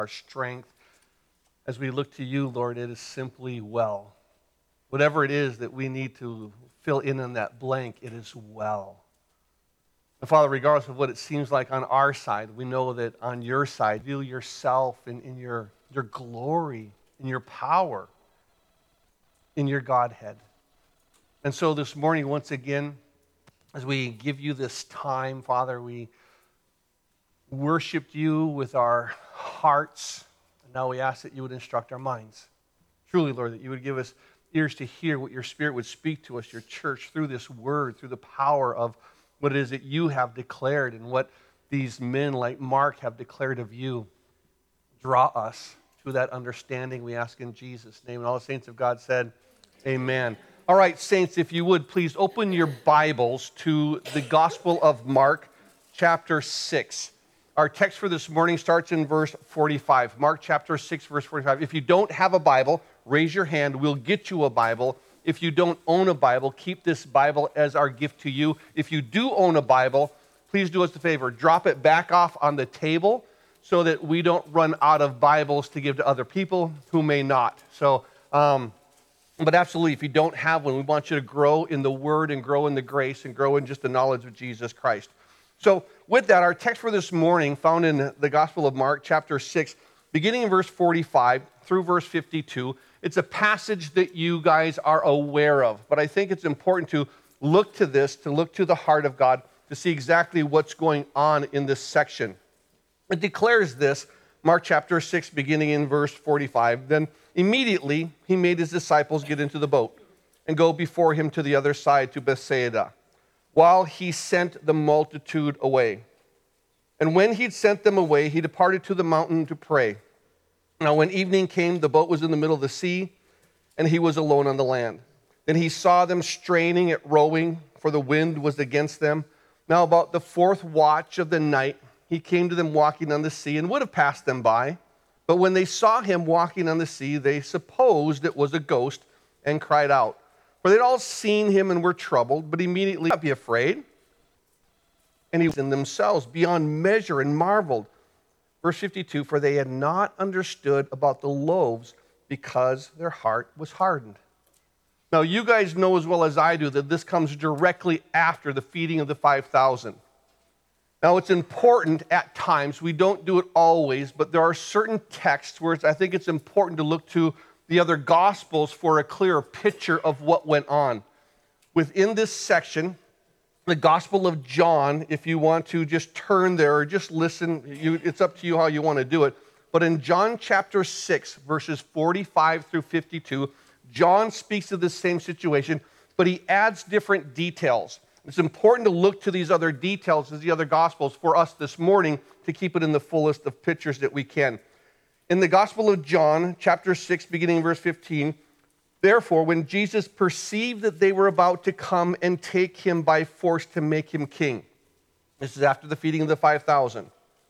our strength. As we look to you, Lord, it is simply well. Whatever it is that we need to fill in that blank, it is well. And Father, regardless of what it seems like on our side, we know that on your side, you yourself in your glory, in your power, in your Godhead. And so this morning, once again, as we give you this time, Father, we worshiped you with our hearts. And now we ask that you would instruct our minds. Truly, Lord, that you would give us ears to hear what your Spirit would speak to us, your church, through this word, through the power of what it is that you have declared and what these men like Mark have declared of you. Draw us to that understanding, we ask in Jesus' name. And all the saints of God said, amen. All right, saints, if you would, please open your Bibles to the Gospel of Mark, chapter 6. Our text for this morning starts in verse 45. Mark chapter 6, verse 45. If you don't have a Bible, raise your hand. We'll get you a Bible. If you don't own a Bible, keep this Bible as our gift to you. If you do own a Bible, please do us a favor. Drop it back off on the table so that we don't run out of Bibles to give to other people who may not. But absolutely, if you don't have one, we want you to grow in the Word and grow in the grace and grow in just the knowledge of Jesus Christ. So with that, our text for this morning, found in the Gospel of Mark, chapter 6, beginning in verse 45 through verse 52, it's a passage that you guys are aware of. But I think it's important to look to this, to look to the heart of God, to see exactly what's going on in this section. It declares this, Mark chapter 6, beginning in verse 45. Then immediately he made his disciples get into the boat and go before him to the other side to Bethsaida, while he sent the multitude away. And when he'd sent them away, he departed to the mountain to pray. Now when evening came, the boat was in the middle of the sea, and he was alone on the land. Then he saw them straining at rowing, for the wind was against them. Now about the fourth watch of the night, he came to them walking on the sea, and would have passed them by. But when they saw him walking on the sea, they supposed it was a ghost, and cried out. For they'd all seen him and were troubled, but immediately, "Not be afraid." And he was in themselves beyond measure and marveled. Verse 52, for they had not understood about the loaves because their heart was hardened. Now, you guys know as well as I do that this comes directly after the feeding of the 5,000. Now, it's important at times, we don't do it always, but there are certain texts where I think it's important to look to the other Gospels for a clearer picture of what went on. Within this section, the Gospel of John, if you want to just turn there or just listen, it's up to you how you want to do it. But in John chapter 6, verses 45 through 52, John speaks of this same situation, but he adds different details. It's important to look to these other details as the other Gospels for us this morning to keep it in the fullest of pictures that we can. In the Gospel of John, chapter 6, beginning in verse 15, therefore, when Jesus perceived that they were about to come and take him by force to make him king, this is after the feeding of the 5,000,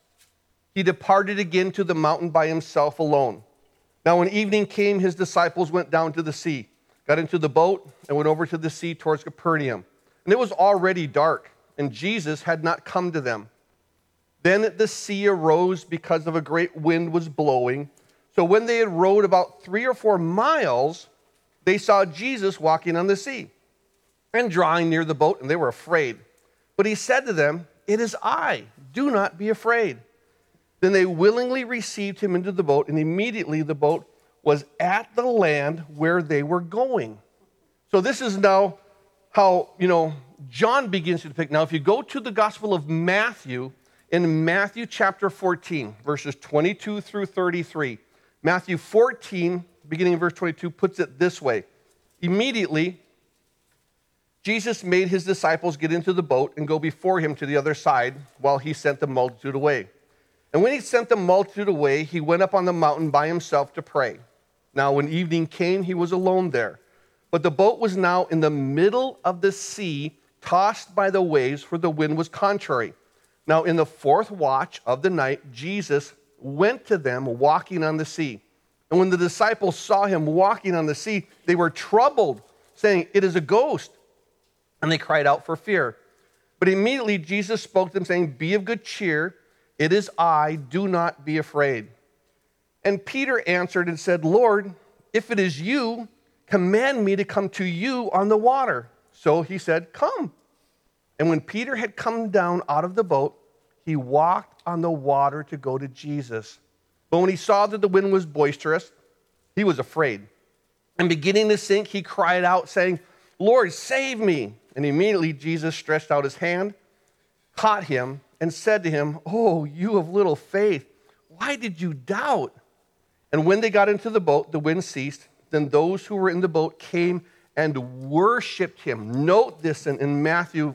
he departed again to the mountain by himself alone. Now when evening came, his disciples went down to the sea, got into the boat, and went over to the sea towards Capernaum. And it was already dark, and Jesus had not come to them. Then the sea arose because of a great wind was blowing. So when they had rowed about 3 or 4 miles, they saw Jesus walking on the sea and drawing near the boat, and they were afraid. But he said to them, "It is I, do not be afraid." Then they willingly received him into the boat, and immediately the boat was at the land where they were going. So this is now how, John begins to depict. Now, if you go to the Gospel of Matthew, in Matthew chapter 14, verses 22 through 33, Matthew 14, beginning in verse 22, puts it this way. Immediately, Jesus made his disciples get into the boat and go before him to the other side while he sent the multitude away. And when he sent the multitude away, he went up on the mountain by himself to pray. Now, when evening came, he was alone there. But the boat was now in the middle of the sea, tossed by the waves, for the wind was contrary. Now, in the fourth watch of the night, Jesus went to them walking on the sea. And when the disciples saw him walking on the sea, they were troubled, saying, "It is a ghost." And they cried out for fear. But immediately Jesus spoke to them, saying, "Be of good cheer. It is I. Do not be afraid." And Peter answered and said, Lord, if it is you, command me to come to you on the water. So he said, come. And when Peter had come down out of the boat, he walked on the water to go to Jesus. But when he saw that the wind was boisterous, he was afraid. And beginning to sink, he cried out, saying, Lord, save me. And immediately Jesus stretched out his hand, caught him, and said to him, oh, you of little faith, why did you doubt? And when they got into the boat, the wind ceased. Then those who were in the boat came and worshiped him. Note this in Matthew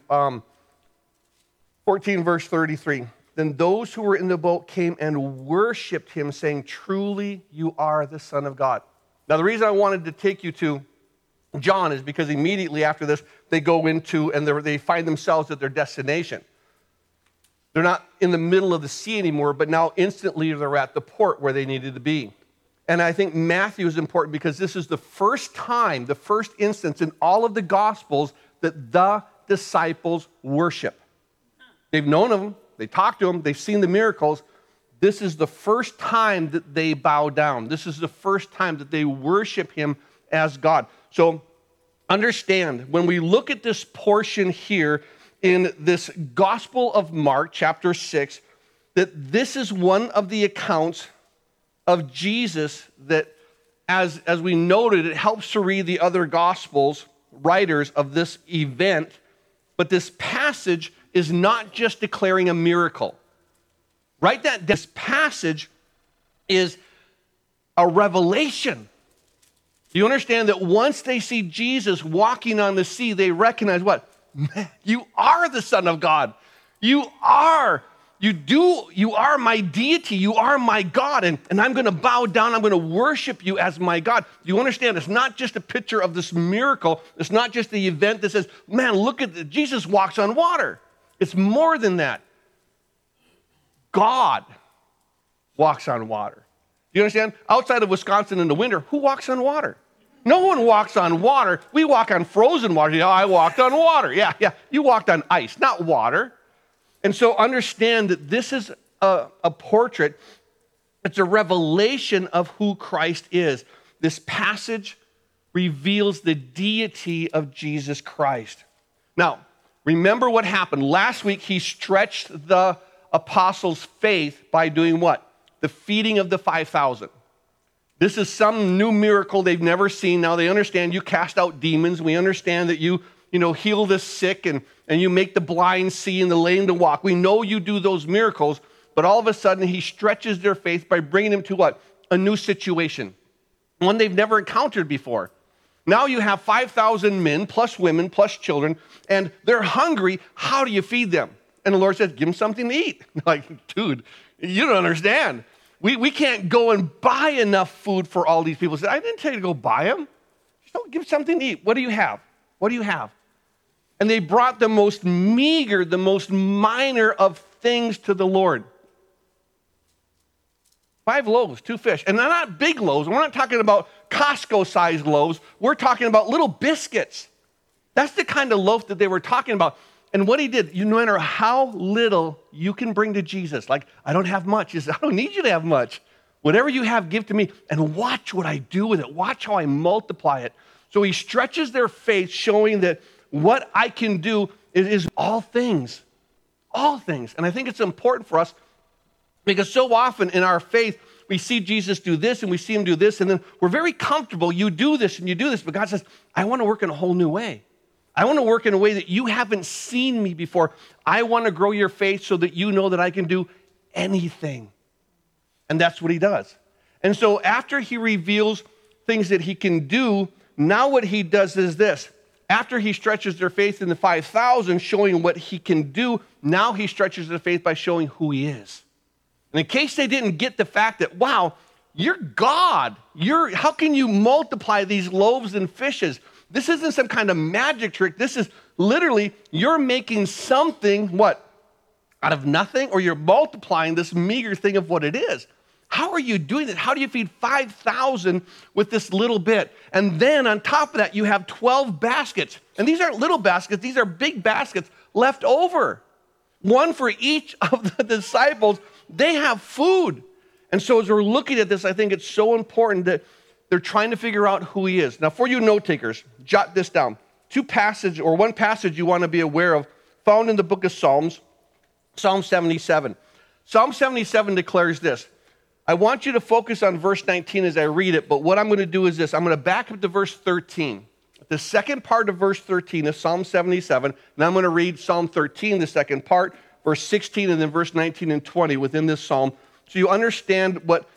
14, verse 33. Then those who were in the boat came and worshiped him, saying, truly, you are the Son of God. Now, the reason I wanted to take you to John is because immediately after this, they go into and they find themselves at their destination. They're not in the middle of the sea anymore, but now instantly they're at the port where they needed to be. And I think Matthew is important because this is the first time, the first instance in all of the Gospels that the disciples worship. They've known him, they talked to him, they've seen the miracles. This is the first time that they bow down. This is the first time that they worship him as God. So understand, when we look at this portion here in this Gospel of Mark, chapter 6, that this is one of the accounts of Jesus that, as we noted, it helps to read the other Gospels, writers of this event, but this passage is not just declaring a miracle. Right? That this passage is a revelation. Do you understand that once they see Jesus walking on the sea, they recognize what? Man, you are the Son of God. You are my deity. You are my God. And I'm going to bow down. I'm going to worship you as my God. Do you understand? It's not just a picture of this miracle. It's not just the event that says, man, look at Jesus walks on water. It's more than that. God walks on water. Do you understand? Outside of Wisconsin in the winter, who walks on water? No one walks on water. We walk on frozen water. You know, I walked on water. Yeah. You walked on ice, not water. And so understand that this is a portrait. It's a revelation of who Christ is. This passage reveals the deity of Jesus Christ. Now, remember what happened. Last week, he stretched the apostles' faith by doing what? The feeding of the 5,000. This is some new miracle they've never seen. Now they understand you cast out demons. We understand that you heal the sick and you make the blind see and the lame to walk. We know you do those miracles, but all of a sudden he stretches their faith by bringing them to what? A new situation, one they've never encountered before. Now you have 5,000 men plus women plus children, and they're hungry. How do you feed them? And the Lord says, give them something to eat. Like, dude, you don't understand. We can't go and buy enough food for all these people. He said, I didn't tell you to go buy them. Just don't give something to eat. What do you have? What do you have? And they brought the most meager, the most minor of things to the Lord. 5 loaves, 2 fish. And they're not big loaves. We're not talking about Costco-sized loaves. We're talking about little biscuits. That's the kind of loaf that they were talking about. And what he did, no matter how little you can bring to Jesus, like, I don't have much. He said, I don't need you to have much. Whatever you have, give to me, and watch what I do with it. Watch how I multiply it. So he stretches their faith, showing that what I can do is all things. All things. And I think it's important for us because so often in our faith, we see Jesus do this and we see him do this, and then we're very comfortable. You do this and you do this, but God says, I want to work in a whole new way. I want to work in a way that you haven't seen me before. I want to grow your faith so that you know that I can do anything. And that's what he does. And so after he reveals things that he can do, now what he does is this. After he stretches their faith in the 5,000, showing what he can do, now he stretches their faith by showing who he is. And in case they didn't get the fact that, wow, you're God. How can you multiply these loaves and fishes? This isn't some kind of magic trick. This is literally, you're making something, what? Out of nothing? Or you're multiplying this meager thing of what it is. How are you doing that? How do you feed 5,000 with this little bit? And then on top of that, you have 12 baskets. And these aren't little baskets. These are big baskets left over. One for each of the disciples. They have food. And so as we're looking at this, I think it's so important that they're trying to figure out who he is. Now, for you note takers, jot this down. One passage you want to be aware of, found in the book of Psalms, Psalm 77. Psalm 77 declares this. I want you to focus on verse 19 as I read it, but what I'm going to do is this. I'm going to back up to verse 13. The second part of verse 13 is Psalm 77, and I'm going to read Psalm 13, the second part, verse 16, and then verse 19 and 20 within this psalm, so you understand what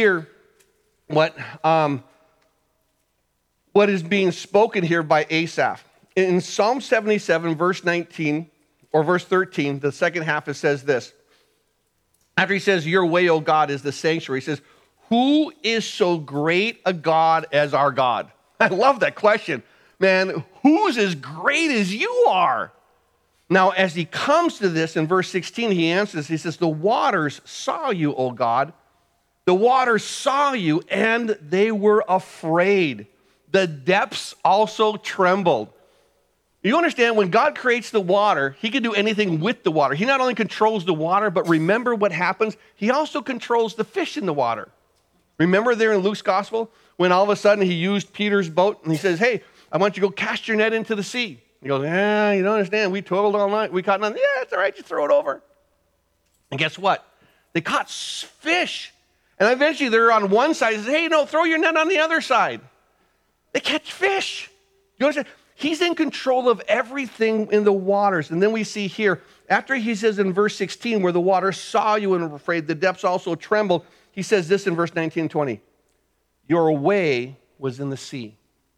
is being spoken here by Asaph. In Psalm 77, verse 19, or verse 13, the second half, it says this. After he says, your way, O God, is the sanctuary, he says, who is so great a God as our God? I love that question. Man, who's as great as you are? Now, as he comes to this in verse 16, he answers, he says, the waters saw you, O God. The waters saw you, and they were afraid. The depths also trembled. You understand, when God creates the water, he can do anything with the water. He not only controls the water, but remember what happens? He also controls the fish in the water. Remember there in Luke's gospel, when all of a sudden he used Peter's boat, and he says, hey, I want you to go cast your net into the sea. He goes, you don't understand. We toiled all night. We caught nothing. Yeah, it's all right. Just throw it over. And guess what? They caught fish. And eventually they're on one side. He says, hey, no, throw your net on the other side. They catch fish. You understand? He's in control of everything in the waters. And then we see here, after he says in verse 16, where the waters saw you and were afraid, the depths also trembled, he says this in verse 19 and 20. Your way was in the sea.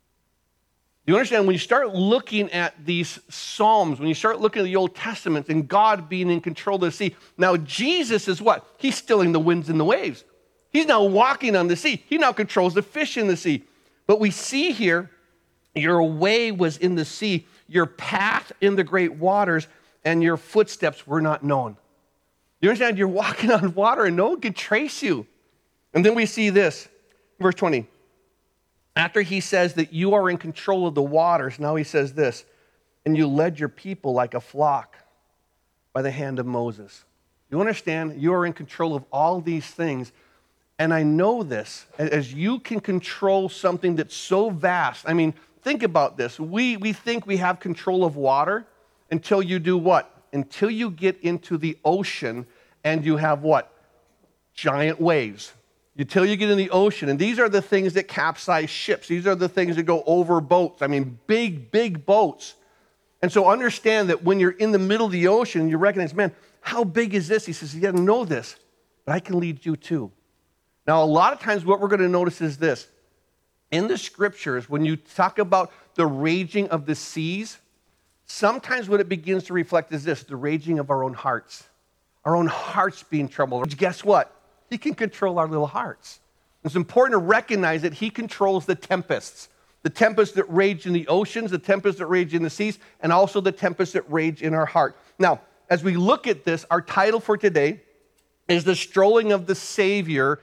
You understand, when you start looking at these Psalms, when you start looking at the Old Testament and God being in control of the sea, now Jesus is what? He's stilling the winds and the waves. He's now walking on the sea. He now controls the fish in the sea. But we see here, your way was in the sea, your path in the great waters, and your footsteps were not known. You understand? You're walking on water and no one can trace you. And then we see this, verse 20. After he says that you are in control of the waters, now he says this, and you led your people like a flock by the hand of Moses. You understand? You are in control of all these things. And I know this, as you can control something that's so vast. I mean, think about this. We think we have control of water until you do what? Until you get into the ocean and you have what? Giant waves. Until you get in the ocean. And these are the things that capsize ships. These are the things that go over boats. I mean, big, big boats. And so understand that when you're in the middle of the ocean, you recognize, man, how big is this? He says, you got to know this, but I can lead you too. Now, a lot of times what we're going to notice is this. In the scriptures, when you talk about the raging of the seas, sometimes what it begins to reflect is this, the raging of our own hearts. Our own hearts being troubled. Guess what? He can control our little hearts. It's important to recognize that he controls the tempests that rage in the oceans, the tempests that rage in the seas, and also the tempests that rage in our heart. Now, as we look at this, our title for today is The Strolling of the Savior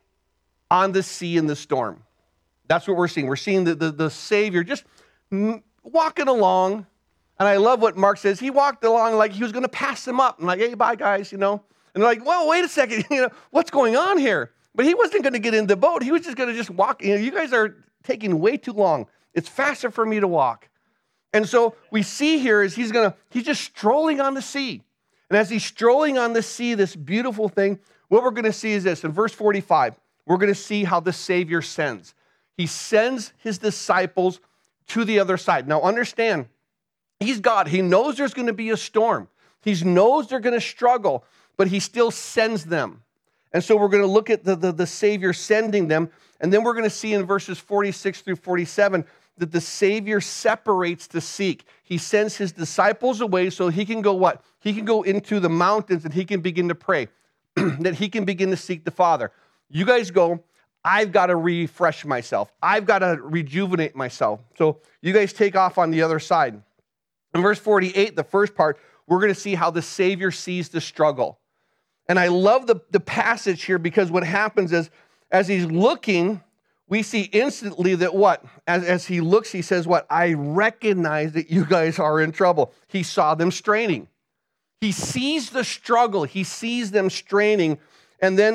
on the Sea in the Storm. That's what we're seeing. We're seeing the Savior just walking along. And I love what Mark says. He walked along like he was going to pass them up. And like, hey, bye, guys, And they're like, well, wait a second. What's going on here? But he wasn't going to get in the boat. He was just going to just walk. You guys are taking way too long. It's faster for me to walk. And so we see here is he's just strolling on the sea. And as he's strolling on the sea, this beautiful thing, what we're going to see is this. In verse 45, we're going to see how the Savior sends. He sends his disciples to the other side. Now understand, he's God. He knows there's going to be a storm. He knows they're going to struggle, but he still sends them. And so we're going to look at the Savior sending them, and then we're going to see in verses 46 through 47 that the Savior separates to seek. He sends his disciples away so he can go what? He can go into the mountains and he can begin to pray, that he can begin to seek the Father. You guys go. I've got to refresh myself. I've got to rejuvenate myself. So you guys take off on the other side. In verse 48, the first part, we're going to see how the Savior sees the struggle. And I love the passage here because what happens is, as he's looking, we see instantly that what? As he looks, he says what? I recognize that you guys are in trouble. He saw them straining. He sees the struggle. He sees them straining. And then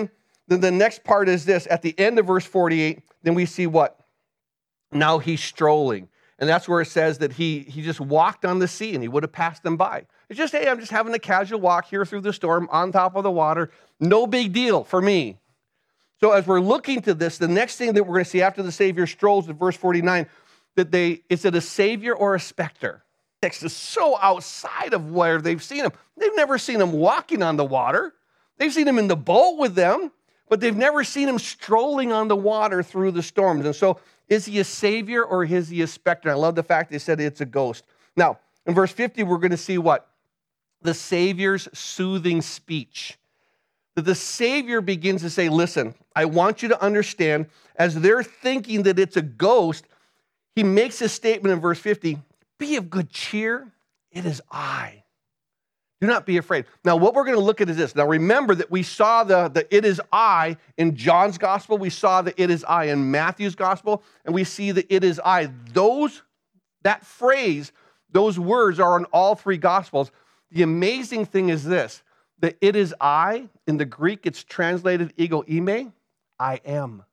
Then the next part is this. At the end of verse 48, then we see what? Now he's strolling. And that's where it says that he just walked on the sea and he would have passed them by. It's just, hey, I'm just having a casual walk here through the storm on top of the water. No big deal for me. So as we're looking to this, the next thing that we're going to see after the Savior strolls in verse 49, is it a Savior or a specter? Text is so outside of where they've seen him. They've never seen him walking on the water. They've seen him in the boat with them, but they've never seen him strolling on the water through the storms. And so is he a Savior or is he a specter? I love the fact they said it's a ghost. Now, in verse 50, we're going to see what? The Savior's soothing speech. That the Savior begins to say, listen, I want you to understand, as they're thinking that it's a ghost, he makes a statement in verse 50, be of good cheer, it is I. Do not be afraid. Now, what we're going to look at is this. Now, remember that we saw the it is I in John's gospel. We saw the it is I in Matthew's gospel. And we see the it is I. That phrase, those words are in all three gospels. The amazing thing is this. The it is I, in the Greek, it's translated ego eime, I am.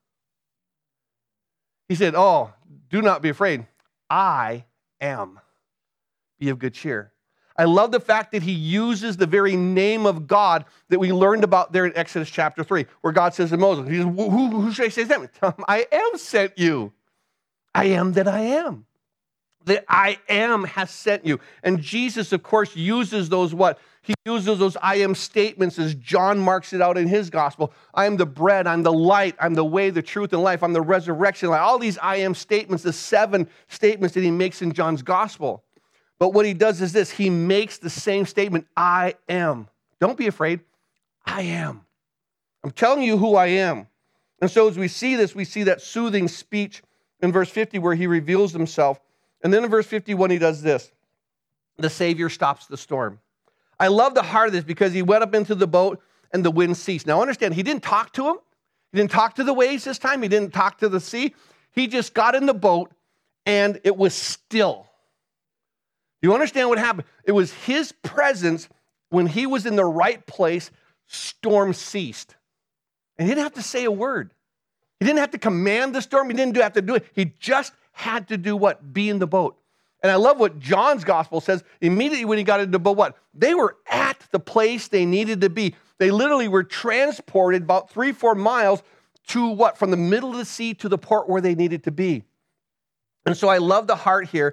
He said, oh, do not be afraid. I am. Be of good cheer. I love the fact that he uses the very name of God that we learned about there in Exodus chapter 3, where God says to Moses, he says, who should I say that? Tell him, I am sent you. I am that I am. The I am has sent you. And Jesus, of course, uses those what? He uses those I am statements as John marks it out in his gospel. I am the bread, I'm the light, I'm the way, the truth, and life, I'm the resurrection. All these I am statements, the 7 statements that he makes in John's gospel. But what he does is this, he makes the same statement, I am. Don't be afraid, I am. I'm telling you who I am. And so as we see this, we see that soothing speech in verse 50 where he reveals himself. And then in verse 51, he does this. The Savior stops the storm. I love the heart of this because he went up into the boat and the wind ceased. Now understand, he didn't talk to him. He didn't talk to the waves this time. He didn't talk to the sea. He just got in the boat and it was still. You understand what happened? It was his presence when he was in the right place, storm ceased. And he didn't have to say a word. He didn't have to command the storm. He didn't have to do it. He just had to do what? Be in the boat. And I love what John's gospel says. Immediately when he got into the boat, what? They were at the place they needed to be. They literally were transported about 3-4 miles to what? From the middle of the sea to the port where they needed to be. And so I love the heart here.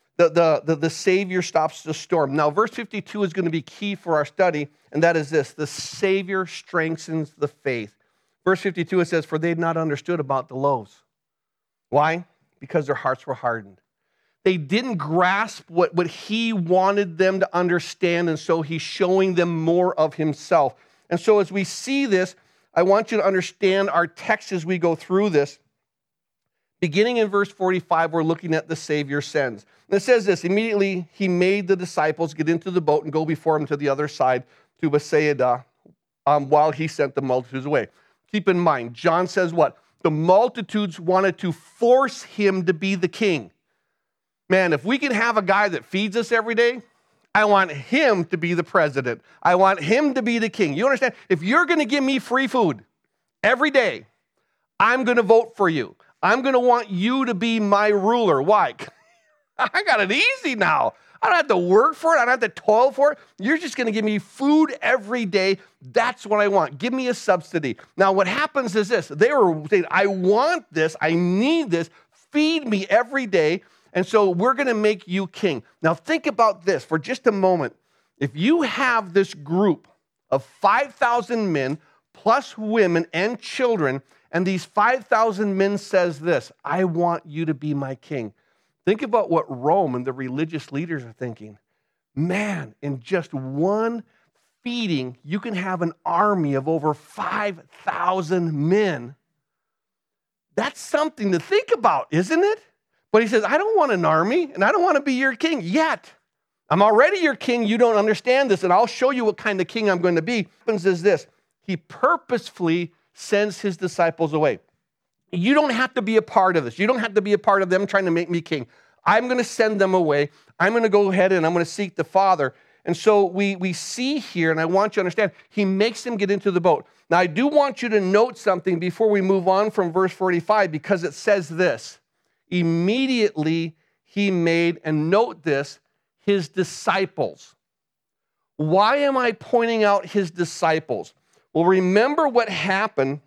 The Savior stops the storm. Now, verse 52 is going to be key for our study, and that is this. The Savior strengthens the faith. Verse 52, it says, for they had not understood about the loaves. Why? Because their hearts were hardened. They didn't grasp what he wanted them to understand, and so he's showing them more of himself. And so as we see this, I want you to understand our text as we go through this. Beginning in verse 45, we're looking at the Savior sends. And it says this, immediately he made the disciples get into the boat and go before him to the other side, to Bethsaida, while he sent the multitudes away. Keep in mind, John says what? The multitudes wanted to force him to be the king. Man, if we can have a guy that feeds us every day, I want him to be the president. I want him to be the king. You understand? If you're going to give me free food every day, I'm going to vote for you. I'm going to want you to be my ruler. Why? I got it easy now. I don't have to work for it. I don't have to toil for it. You're just going to give me food every day. That's what I want. Give me a subsidy. Now, what happens is this. They were saying, I want this. I need this. Feed me every day. And so we're going to make you king. Now, think about this for just a moment. If you have this group of 5,000 men plus women and children, and these 5,000 men says this, I want you to be my king. Think about what Rome and the religious leaders are thinking. Man, in just one feeding, you can have an army of over 5,000 men. That's something to think about, isn't it? But he says, I don't want an army, and I don't want to be your king yet. I'm already your king. You don't understand this, and I'll show you what kind of king I'm going to be. What happens is this. He purposefully sends his disciples away. You don't have to be a part of this. You don't have to be a part of them trying to make me king. I'm going to send them away. I'm going to go ahead and I'm going to seek the Father. And so we see here, and I want you to understand, he makes them get into the boat. Now, I do want you to note something before we move on from verse 45, because it says this. Immediately he made, and note this, his disciples. Why am I pointing out his disciples? Well, remember what happened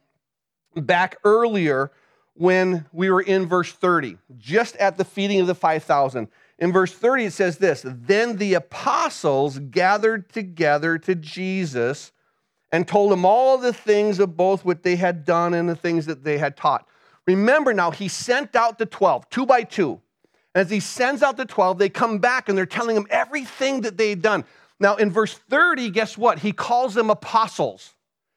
back earlier when we were in verse 30, just at the feeding of the 5,000. In verse 30, it says this, then the apostles gathered together to Jesus and told him all the things of both what they had done and the things that they had taught. Remember now, he sent out the 12, 2 by 2. As he sends out the 12, they come back and they're telling him everything that they'd done. Now, in verse 30, guess what? He calls them apostles.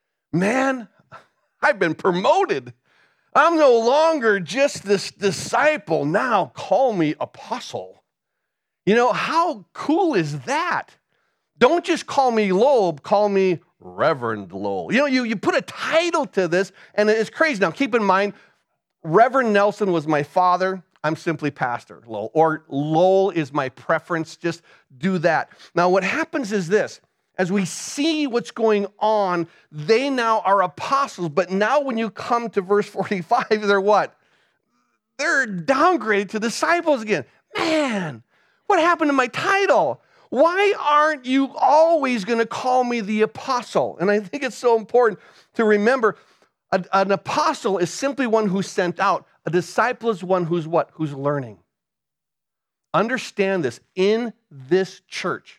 Man, I've been promoted. I'm no longer just this disciple. Now call me apostle. You know, how cool is that? Don't just call me Loeb, call me Reverend Lowell. You know, you put a title to this, and it's crazy. Now, keep in mind, Reverend Nelson was my father. I'm simply Pastor Lowell. Or Lowell is my preference. Just do that. Now, what happens is this. As we see what's going on, they now are apostles. But now when you come to verse 45, they're what? They're downgraded to disciples again. Man, what happened to my title? Why aren't you always going to call me the apostle? And I think it's so important to remember an apostle is simply one who's sent out. A disciple is one who's what? Who's learning. Understand this. In this church,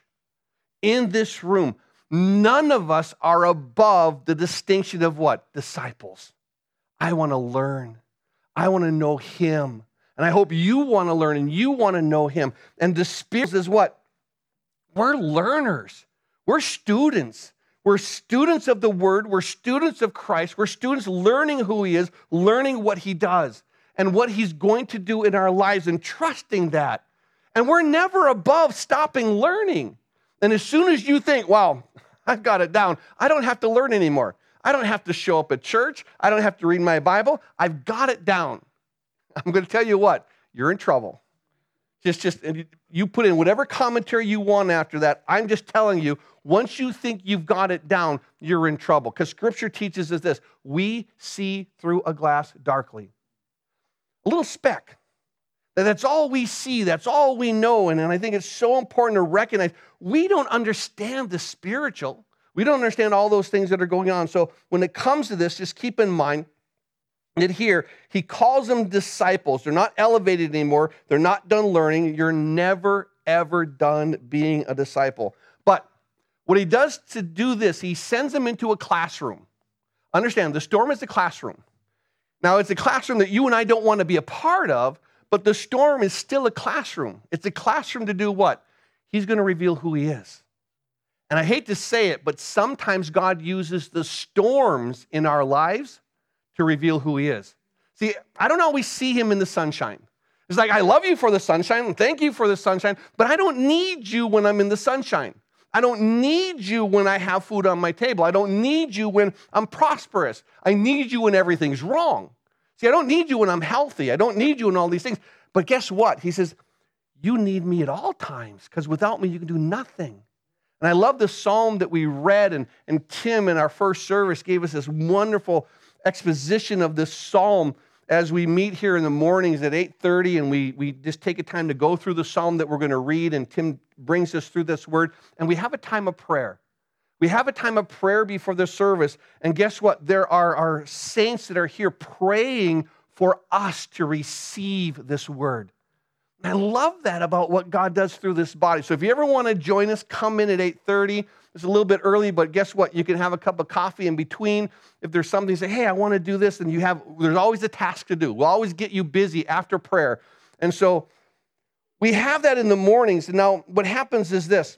in this room, none of us are above the distinction of what? Disciples. I want to learn. I want to know him. And I hope you want to learn and you want to know him. And the Spirit is what? We're learners. We're students. We're students of the Word. We're students of Christ. We're students learning who he is, learning what he does, and what he's going to do in our lives, and trusting that. And we're never above stopping learning. And as soon as you think, wow, I've got it down, I don't have to learn anymore. I don't have to show up at church. I don't have to read my Bible. I've got it down. I'm going to tell you what, you're in trouble. You put in whatever commentary you want after that. I'm just telling you, once you think you've got it down, you're in trouble. Because Scripture teaches us this. We see through a glass darkly. A little speck. That's all we see. That's all we know. And I think it's so important to recognize we don't understand the spiritual. We don't understand all those things that are going on. So when it comes to this, just keep in mind that here, he calls them disciples. They're not elevated anymore. They're not done learning. You're never, ever done being a disciple. But what he does to do this, he sends them into a classroom. Understand, the storm is the classroom. Now, it's a classroom that you and I don't want to be a part of, but the storm is still a classroom. It's a classroom to do what? He's going to reveal who he is. And I hate to say it, but sometimes God uses the storms in our lives to reveal who he is. See, I don't always see him in the sunshine. It's like, I love you for the sunshine, and thank you for the sunshine, but I don't need you when I'm in the sunshine. I don't need you when I have food on my table. I don't need you when I'm prosperous. I need you when everything's wrong. See, I don't need you when I'm healthy. I don't need you in all these things. But guess what? He says, you need me at all times, because without me, you can do nothing. And I love the psalm that we read, and Tim in our first service gave us this wonderful exposition of this psalm as we meet here in the mornings at 8:30, and we just take a time to go through the psalm that we're going to read, and Tim brings us through this word, and we have a time of prayer. We have a time of prayer before the service, and guess what? There are our saints that are here praying for us to receive this word. And I love that about what God does through this body. So if you ever want to join us, come in at 8:30. It's a little bit early, but guess what? You can have a cup of coffee in between. If there's something, you say, hey, I want to do this, and there's always a task to do. We'll always get you busy after prayer. And so we have that in the mornings. And now what happens is this.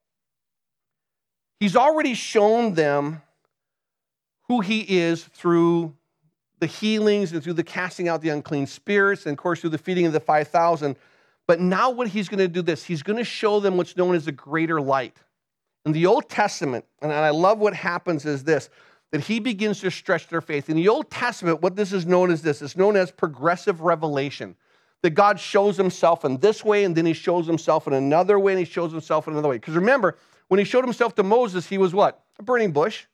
He's already shown them who he is through the healings and through the casting out the unclean spirits, and of course through the feeding of the 5,000. But now what he's going to do this, he's going to show them what's known as a greater light. In the Old Testament, and I love what happens is this, that he begins to stretch their faith. In the Old Testament, what this is known as this, it's known as progressive revelation. That God shows himself in this way, and then he shows himself in another way, and he shows himself in another way. Because remember, when he showed himself to Moses, he was what? A burning bush.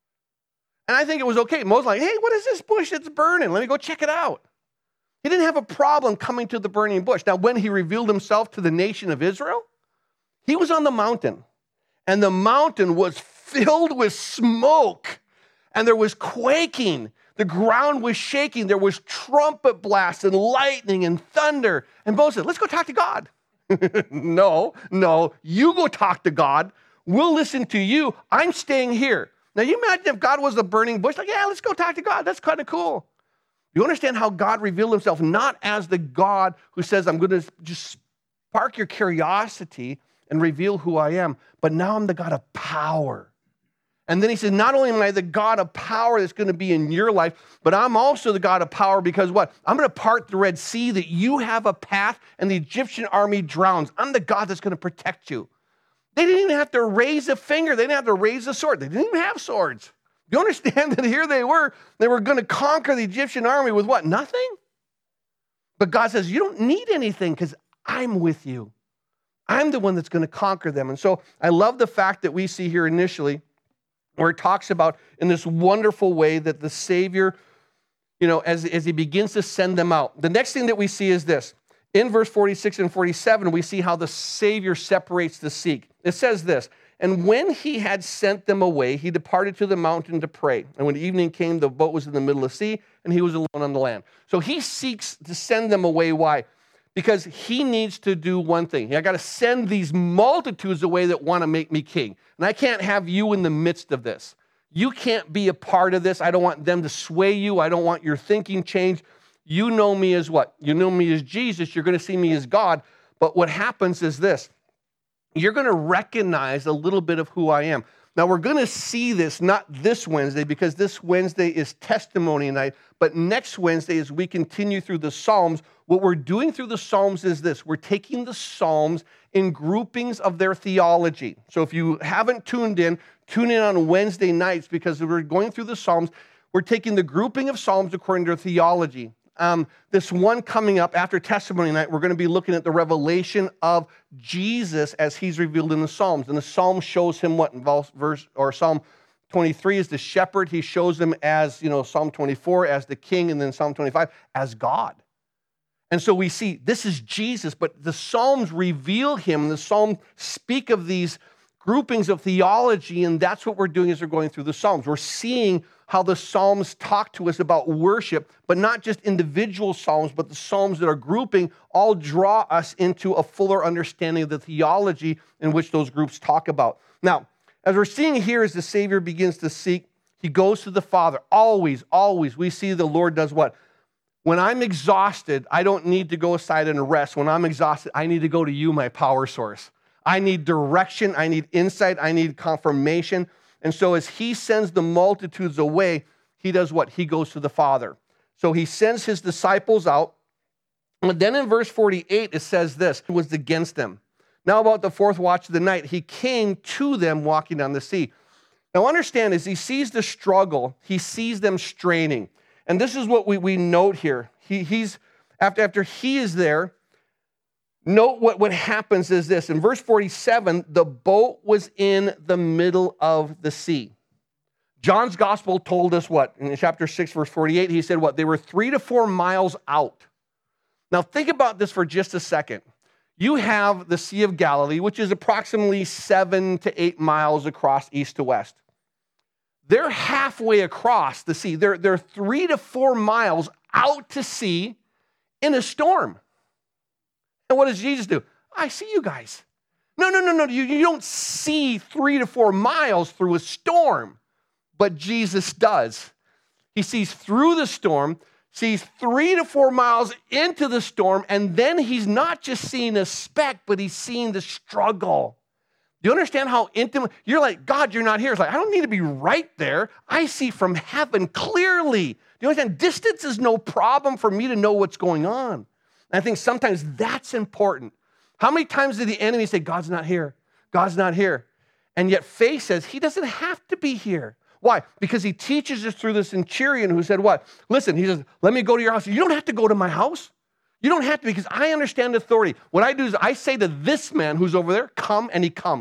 And I think it was okay. Moses like, hey, what is this bush that's burning? Let me go check it out. He didn't have a problem coming to the burning bush. Now, when he revealed himself to the nation of Israel, he was on the mountain. And the mountain was filled with smoke. And there was quaking. The ground was shaking. There was trumpet blasts and lightning and thunder. And Moses said, let's go talk to God. No, you go talk to God. We'll listen to you. I'm staying here. Now, you imagine if God was a burning bush, like, yeah, let's go talk to God. That's kind of cool. You understand how God revealed himself, not as the God who says, I'm going to just spark your curiosity and reveal who I am, but now I'm the God of power. And then he said, not only am I the God of power that's going to be in your life, but I'm also the God of power because what? I'm going to part the Red Sea that you have a path and the Egyptian army drowns. I'm the God that's going to protect you. They didn't even have to raise a finger. They didn't have to raise a sword. They didn't even have swords. You understand that here they were going to conquer the Egyptian army with what? Nothing? But God says, you don't need anything because I'm with you. I'm the one that's going to conquer them. And so I love the fact that we see here initially where it talks about in this wonderful way that the Savior, as he begins to send them out. The next thing that we see is this. In verse 46 and 47, we see how the Savior separates the seek. It says this, and when he had sent them away, he departed to the mountain to pray. And when evening came, the boat was in the middle of the sea, and he was alone on the land. So he seeks to send them away. Why? Because he needs to do one thing. I got to send these multitudes away that want to make me king. And I can't have you in the midst of this. You can't be a part of this. I don't want them to sway you. I don't want your thinking changed. You know me as what? You know me as Jesus. You're going to see me as God. But what happens is this. You're going to recognize a little bit of who I am. Now, we're going to see this not this Wednesday because this Wednesday is testimony night. But next Wednesday, as we continue through the Psalms, what we're doing through the Psalms is this. We're taking the Psalms in groupings of their theology. So if you haven't tuned in, tune in on Wednesday nights because we're going through the Psalms. We're taking the grouping of Psalms according to their theology. This one coming up after testimony night, we're going to be looking at the revelation of Jesus as he's revealed in the Psalms. And the Psalm shows him what? Psalm 23 is the shepherd. He shows him as, Psalm 24 as the king, and then Psalm 25 as God. And so we see this is Jesus, but the Psalms reveal him. The Psalms speak of these groupings of theology, and that's what we're doing as we're going through the Psalms. We're seeing how the Psalms talk to us about worship, but not just individual Psalms, but the Psalms that are grouping all draw us into a fuller understanding of the theology in which those groups talk about. Now, as we're seeing here as the Savior begins to seek, he goes to the Father. Always, we see the Lord does what? When I'm exhausted, I don't need to go aside and rest. When I'm exhausted, I need to go to you, my power source. I need direction, I need insight, I need confirmation. And so as he sends the multitudes away, he does what? He goes to the Father. So he sends his disciples out. And then in verse 48, it says this, it was against them. Now about the fourth watch of the night, he came to them walking on the sea. Now understand, as he sees the struggle, he sees them straining. And this is what we note here. After he is there, note what happens is this. In verse 47, the boat was in the middle of the sea. John's gospel told us what? In chapter 6, verse 48, he said what? They were 3 to 4 miles out. Now think about this for just a second. You have the Sea of Galilee, which is approximately 7 to 8 miles across east to west. They're halfway across the sea. They're 3 to 4 miles out to sea in a storm. And what does Jesus do? I see you guys. No. You don't see 3 to 4 miles through a storm. But Jesus does. He sees through the storm, sees 3 to 4 miles into the storm, and then he's not just seeing a speck, but he's seeing the struggle. Do you understand how intimate? You're like, God, you're not here. It's like, I don't need to be right there. I see from heaven clearly. Do you understand? Distance is no problem for me to know what's going on. And I think sometimes that's important. How many times did the enemy say, God's not here? God's not here. And yet faith says he doesn't have to be here. Why? Because he teaches us through the centurion who said what? Listen, he says, let me go to your house. You don't have to go to my house. You don't have to because I understand authority. What I do is I say to this man who's over there, come, and he comes.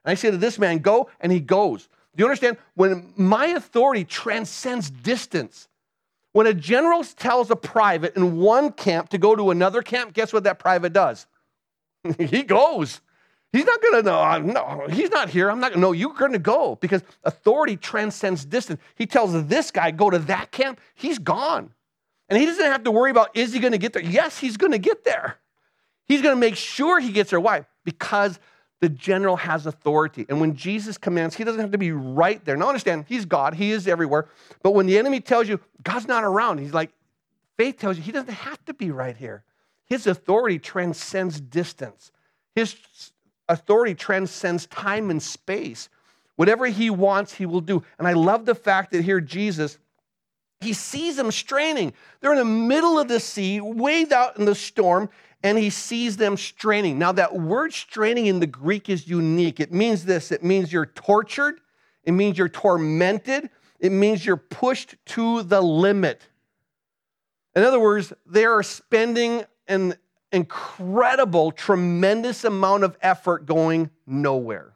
And I say to this man, go, and he goes. Do you understand? When my authority transcends distance, when a general tells a private in one camp to go to another camp, guess what that private does? He goes. He's not going to, no, he's not here. I'm not going to, no, you're going to go because authority transcends distance. He tells this guy, go to that camp. He's gone. And he doesn't have to worry about, is he going to get there? Yes, he's going to get there. He's going to make sure he gets there. Why? Because the general has authority. And when Jesus commands, he doesn't have to be right there. Now understand, he's God. He is everywhere. But when the enemy tells you, God's not around, he's like, faith tells you, he doesn't have to be right here. His authority transcends distance. His authority transcends time and space. Whatever he wants, he will do. And I love the fact that here Jesus, he sees them straining. They're in the middle of the sea, way out in the storm, and he sees them straining. Now, that word straining in the Greek is unique. It means this. It means you're tortured. It means you're tormented. It means you're pushed to the limit. In other words, they are spending an incredible, tremendous amount of effort going nowhere.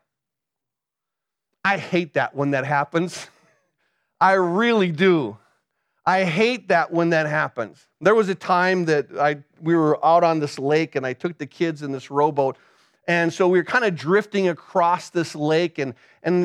I hate that when that happens. I really do. I hate that when that happens. There was a time that we were out on this lake and I took the kids in this rowboat. And so we were kind of drifting across this lake and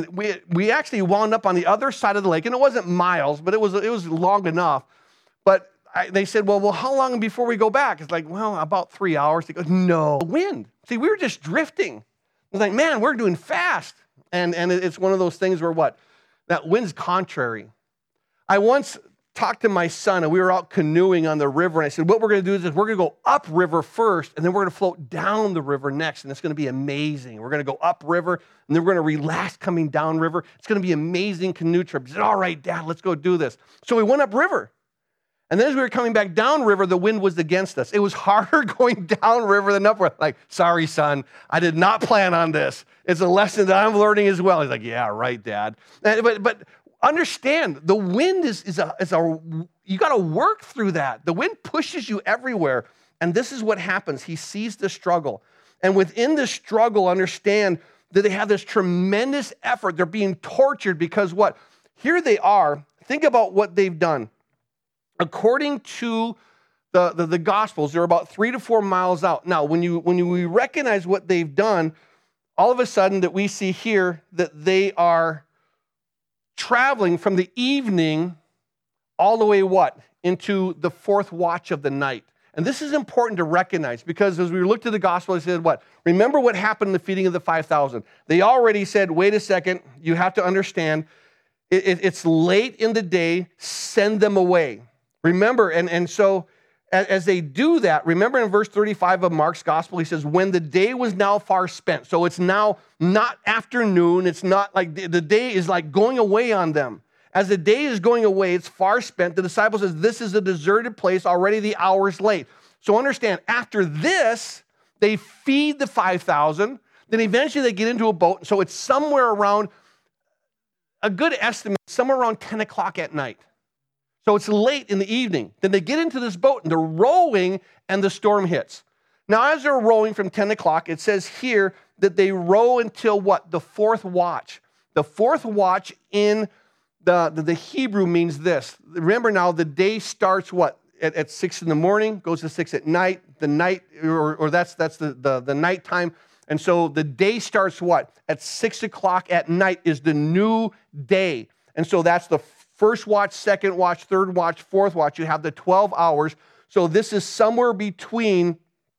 we actually wound up on the other side of the lake. And it wasn't miles, but it was long enough. But they said, well, how long before we go back? It's like, well, about 3 hours. He goes, no, wind. See, we were just drifting. I was like, man, we're doing fast. And it's one of those things where what? That wind's contrary. I once talked to my son, and we were out canoeing on the river, and I said, what we're going to do is we're going to go upriver first, and then we're going to float down the river next, and it's going to be amazing. We're going to go upriver, and then we're going to relax coming downriver. It's going to be an amazing canoe trip. He said, all right, Dad, let's go do this. So we went upriver. And then as we were coming back downriver, the wind was against us. It was harder going downriver than upriver. Like, sorry, son, I did not plan on this. It's a lesson that I'm learning as well. He's like, yeah, right, Dad. But understand, the wind is you got to work through that. The wind pushes you everywhere. And this is what happens. He sees the struggle. And within the struggle, understand that they have this tremendous effort. They're being tortured because what? Here they are. Think about what they've done. According to the Gospels, they're about 3 to 4 miles out. Now, when we recognize what they've done, all of a sudden that we see here that they are traveling from the evening all the way what? Into the fourth watch of the night. And this is important to recognize because as we looked at the gospel, it said what? Remember what happened in the feeding of the 5,000. They already said, wait a second, you have to understand, it's late in the day, send them away. Remember, and so as they do that, remember in verse 35 of Mark's gospel, he says, when the day was now far spent. So it's now not afternoon. It's not like the day is like going away on them. As the day is going away, it's far spent. The disciple says, this is a deserted place, already the hour's late. So understand, after this, they feed the 5,000. Then eventually they get into a boat. So it's somewhere around, a good estimate, somewhere around 10 o'clock at night. So it's late in the evening. Then they get into this boat and they're rowing and the storm hits. Now, as they're rowing from 10 o'clock, it says here that they row until what? The fourth watch. The fourth watch in the Hebrew means this. Remember now, the day starts what? At 6 in the morning, goes to 6 at night. The night, or that's the nighttime. And so the day starts what? At 6 o'clock at night is the new day. And so that's the first watch, second watch, third watch, fourth watch. You have the 12 hours. So this is somewhere between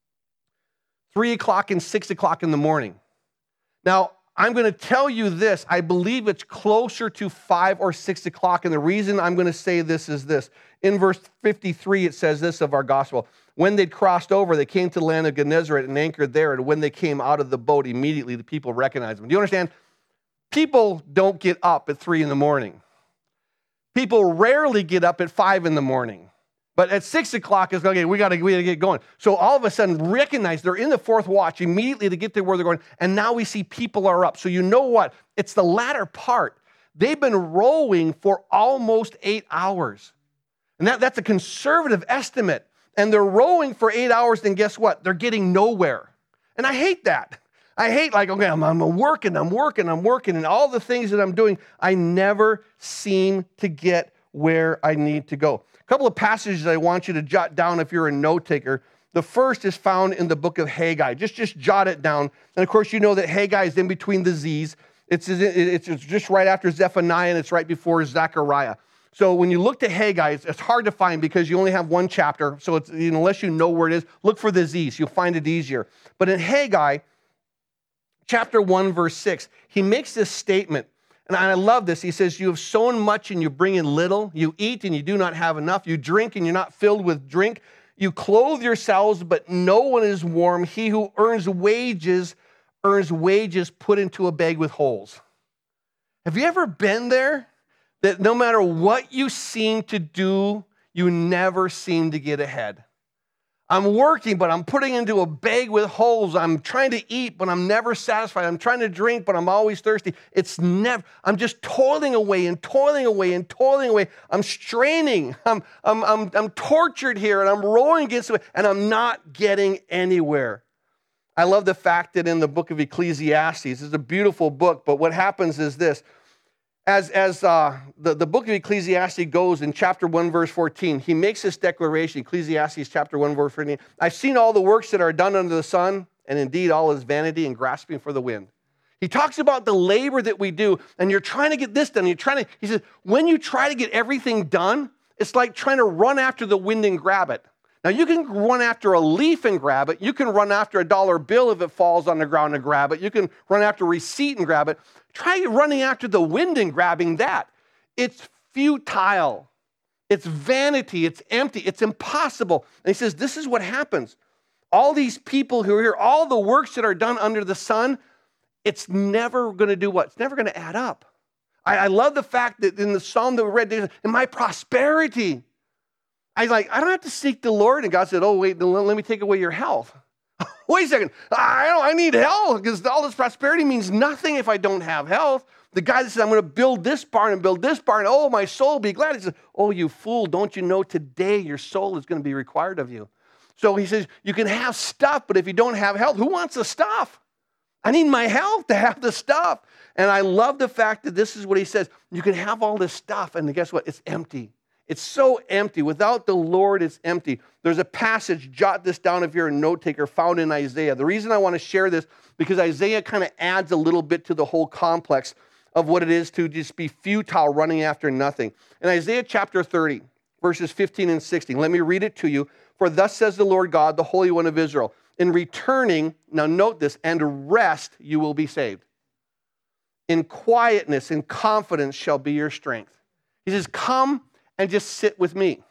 3 o'clock and 6 o'clock in the morning. Now, I'm going to tell you this. I believe it's closer to 5 or 6 o'clock. And the reason I'm going to say this is this. In verse 53, it says this of our gospel. When they'd crossed over, they came to the land of Gennesaret and anchored there. And when they came out of the boat, immediately the people recognized them. Do you understand? People don't get up at 3 in the morning. People rarely get up at 5 in the morning. But at 6 o'clock, it's okay, we got to get going. So all of a sudden, recognize they're in the fourth watch immediately to get to where they're going. And now we see people are up. So you know what? It's the latter part. They've been rowing for almost 8 hours. And that's a conservative estimate. And they're rowing for 8 hours, then guess what? They're getting nowhere. And I hate that. I hate okay, I'm working, and all the things that I'm doing, I never seem to get where I need to go. A couple of passages I want you to jot down if you're a note taker. The first is found in the book of Haggai. Just jot it down. And of course, you know that Haggai is in between the Z's. It's just right after Zephaniah, and it's right before Zechariah. So when you look to Haggai, it's hard to find because you only have one chapter. So it's, unless you know where it is, look for the Z's. You'll find it easier. But in Haggai, chapter 1, verse 6, he makes this statement. And I love this. He says, you have sown much and you bring in little. You eat and you do not have enough. You drink and you're not filled with drink. You clothe yourselves, but no one is warm. He who earns wages put into a bag with holes. Have you ever been there? That no matter what you seem to do, you never seem to get ahead. I'm working, but I'm putting into a bag with holes. I'm trying to eat, but I'm never satisfied. I'm trying to drink, but I'm always thirsty. I'm just toiling away and toiling away and toiling away. I'm straining. I'm tortured here, and I'm rolling against it, and I'm not getting anywhere. I love the fact that in the book of Ecclesiastes, it's a beautiful book, but what happens is this. As the book of Ecclesiastes goes in chapter 1, verse 14, he makes this declaration, Ecclesiastes chapter 1, verse 14, I've seen all the works that are done under the sun, and indeed all is vanity and grasping for the wind. He talks about the labor that we do, and you're trying to get this done. He says, when you try to get everything done, it's like trying to run after the wind and grab it. Now, you can run after a leaf and grab it. You can run after a dollar bill if it falls on the ground and grab it. You can run after a receipt and grab it. Try running after the wind and grabbing that. It's futile. It's vanity. It's empty. It's impossible. And he says, this is what happens. All these people who are here, all the works that are done under the sun, it's never going to do what? It's never going to add up. I love the fact that in the psalm that we read, in my prosperity, I don't have to seek the Lord. And God said, oh, wait, let me take away your health. Wait a second. I need health because all this prosperity means nothing if I don't have health. The guy that says, I'm going to build this barn and build this barn. Oh, my soul be glad. He says, oh, you fool. Don't you know today your soul is going to be required of you? So he says, you can have stuff, but if you don't have health, who wants the stuff? I need my health to have the stuff. And I love the fact that this is what he says. You can have all this stuff, and guess what? It's empty. It's so empty. Without the Lord, it's empty. There's a passage, jot this down if you're a note taker, found in Isaiah. The reason I want to share this, because Isaiah kind of adds a little bit to the whole complex of what it is to just be futile, running after nothing. In Isaiah chapter 30, verses 15 and 16, let me read it to you. For thus says the Lord God, the Holy One of Israel, in returning, now note this, and rest you will be saved. In quietness and confidence shall be your strength. He says, come and just sit with me.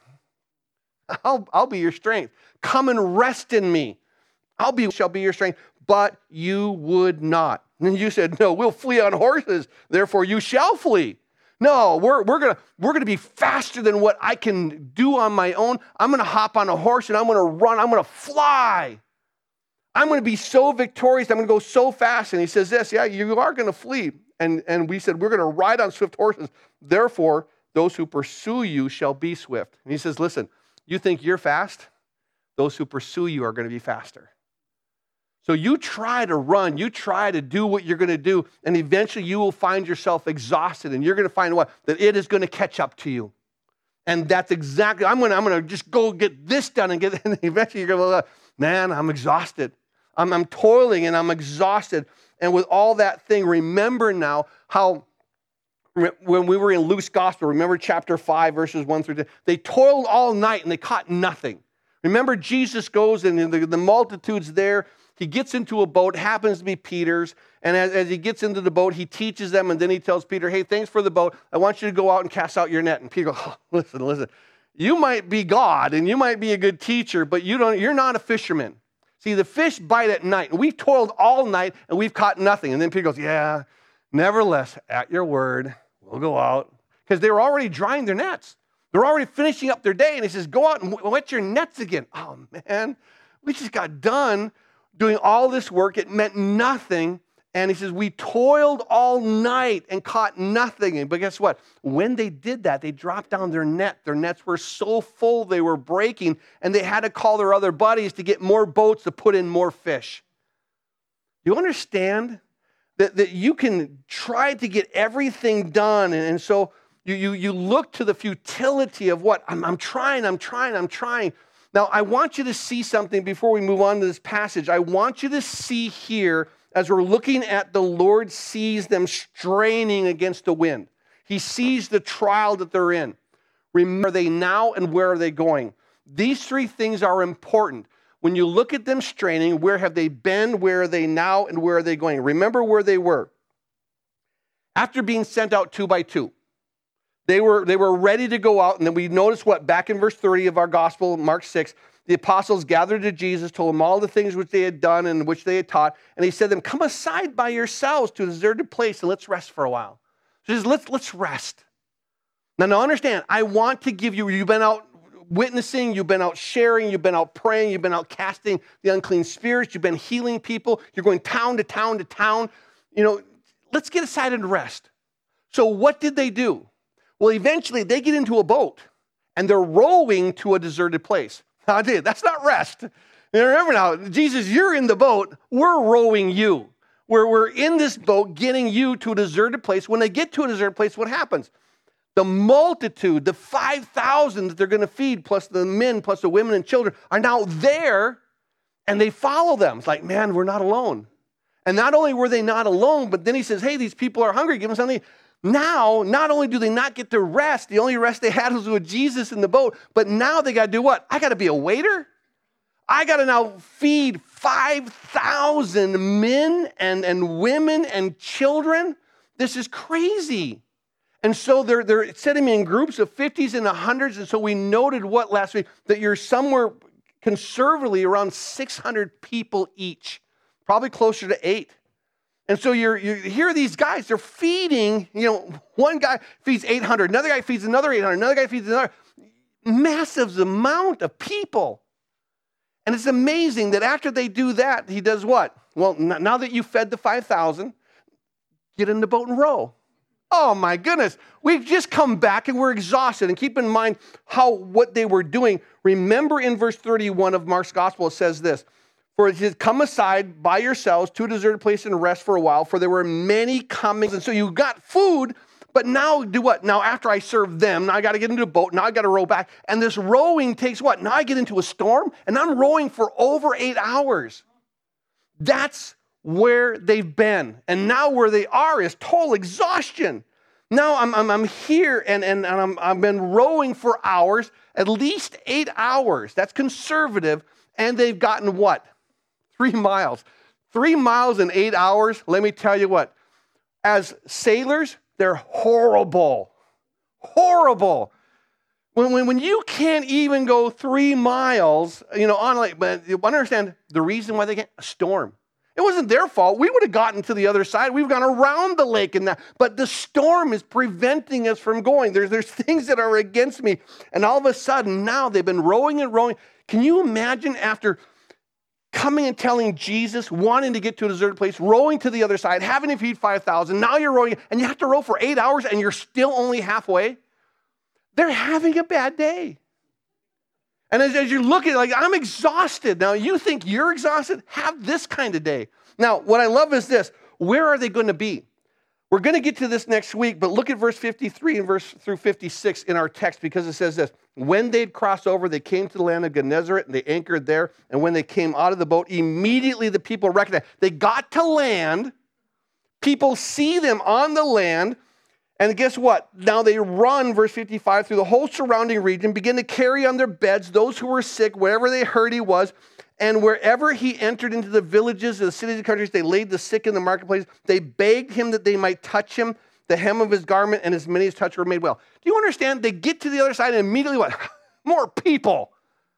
I'll be your strength. Come and rest in me. Shall be your strength. But you would not. And you said, no, we'll flee on horses. Therefore you shall flee. No, we're gonna be faster than what I can do on my own. I'm gonna hop on a horse and I'm gonna run. I'm gonna fly. I'm gonna be so victorious. I'm gonna go so fast. And he says this, yeah, you are gonna flee. And we said, we're gonna ride on swift horses. Therefore, those who pursue you shall be swift. And he says, listen, you think you're fast? Those who pursue you are going to be faster. So you try to run, you try to do what you're going to do, and eventually you will find yourself exhausted, and you're going to find what? That it is going to catch up to you. And that's exactly, I'm going to just go get this done and eventually you're going to, man, I'm exhausted. I'm toiling and I'm exhausted. And with all that thing, remember now how when we were in Luke's gospel, remember chapter 5, verses 1 through 10, they toiled all night and they caught nothing. Remember Jesus goes and the multitude's there. He gets into a boat, happens to be Peter's, and as he gets into the boat, he teaches them, and then he tells Peter, hey, thanks for the boat. I want you to go out and cast out your net. And Peter goes, oh, listen. You might be God and you might be a good teacher, but you're not a fisherman. See, the fish bite at night. And we've toiled all night and we've caught nothing. And then Peter goes, yeah, nevertheless, at your word, we'll go out. Because they were already drying their nets. They're already finishing up their day. And he says, go out and wet your nets again. Oh, man, we just got done doing all this work. It meant nothing. And he says, we toiled all night and caught nothing. But guess what? When they did that, they dropped down their net. Their nets were so full, they were breaking. And they had to call their other buddies to get more boats to put in more fish. Do you understand that you can try to get everything done? And so you look to the futility of what? I'm trying. Now, I want you to see something before we move on to this passage. I want you to see here, as we're looking at the Lord sees them straining against the wind. He sees the trial that they're in. Remember, are they now and where are they going? These three things are important. When you look at them straining, where have they been, where are they now, and where are they going? Remember where they were. After being sent out 2 by 2, they were ready to go out, and then we notice what? Back in verse 30 of our gospel, Mark 6, the apostles gathered to Jesus, told him all the things which they had done and which they had taught, and he said to them, come aside by yourselves to a deserted place and let's rest for a while. So he says, let's rest. Now understand, I want to give you, you've been out witnessing, you've been out sharing, you've been out praying, you've been out casting the unclean spirits, you've been healing people, you're going town to town to town. Let's get aside and rest. So what did they do? Well, eventually they get into a boat and they're rowing to a deserted place. Now, I tell you, that's not rest. Remember now, Jesus, you're in the boat, we're rowing you. We're in this boat getting you to a deserted place. When they get to a deserted place, what happens? The multitude, the 5,000 that they're going to feed, plus the men, plus the women and children, are now there, and they follow them. It's like, man, we're not alone. And not only were they not alone, but then he says, hey, these people are hungry, give them something. Now, not only do they not get to rest, the only rest they had was with Jesus in the boat, but now they got to do what? I got to be a waiter? I got to now feed 5,000 men and women and children? This is crazy. And so they're setting me in groups of 50s and 100s. And so we noted what last week? That you're somewhere conservatively around 600 people each, probably closer to 8. And so you hear these guys, they're feeding, one guy feeds 800, another guy feeds another 800, another guy feeds another. Massive amount of people. And it's amazing that after they do that, he does what? Well, now that you fed the 5,000, get in the boat and row. Oh my goodness, we've just come back and we're exhausted. And keep in mind what they were doing. Remember in verse 31 of Mark's gospel, it says this, for it says, come aside by yourselves to a deserted place and rest for a while, for there were many coming. And so you got food, but now do what? Now after I serve them, now I got to get into a boat, now I got to row back. And this rowing takes what? Now I get into a storm and I'm rowing for over 8 hours. That's where they've been. And now where they are is total exhaustion. Now I'm here and I've been rowing for hours, at least 8 hours. That's conservative. And they've gotten what? 3 miles. 3 miles in 8 hours. Let me tell you what. As sailors, they're horrible. Horrible. When you can't even go 3 miles, on a lake, but you understand the reason why they can't? A storm. It wasn't their fault. We would have gotten to the other side. We've gone around the lake and that. But the storm is preventing us from going. There's things that are against me. And all of a sudden, now they've been rowing and rowing. Can you imagine after coming and telling Jesus, wanting to get to a deserted place, rowing to the other side, having to feed 5,000, now you're rowing, and you have to row for 8 hours, and you're still only halfway? They're having a bad day. And as you look at it, like, I'm exhausted. Now, you think you're exhausted? Have this kind of day. Now, what I love is this. Where are they going to be? We're going to get to this next week, but look at verse 53 and verse through 56 in our text, because it says this. When they'd crossed over, they came to the land of Gennesaret, and they anchored there. And when they came out of the boat, immediately the people recognized. They got to land. People see them on the land. And guess what? Now they run, verse 55, through the whole surrounding region, begin to carry on their beds those who were sick, wherever they heard he was. And wherever he entered into the villages, the cities, and countries, they laid the sick in the marketplace. They begged him that they might touch him, the hem of his garment, and as many as touched were made well. Do you understand? They get to the other side and immediately what? More people.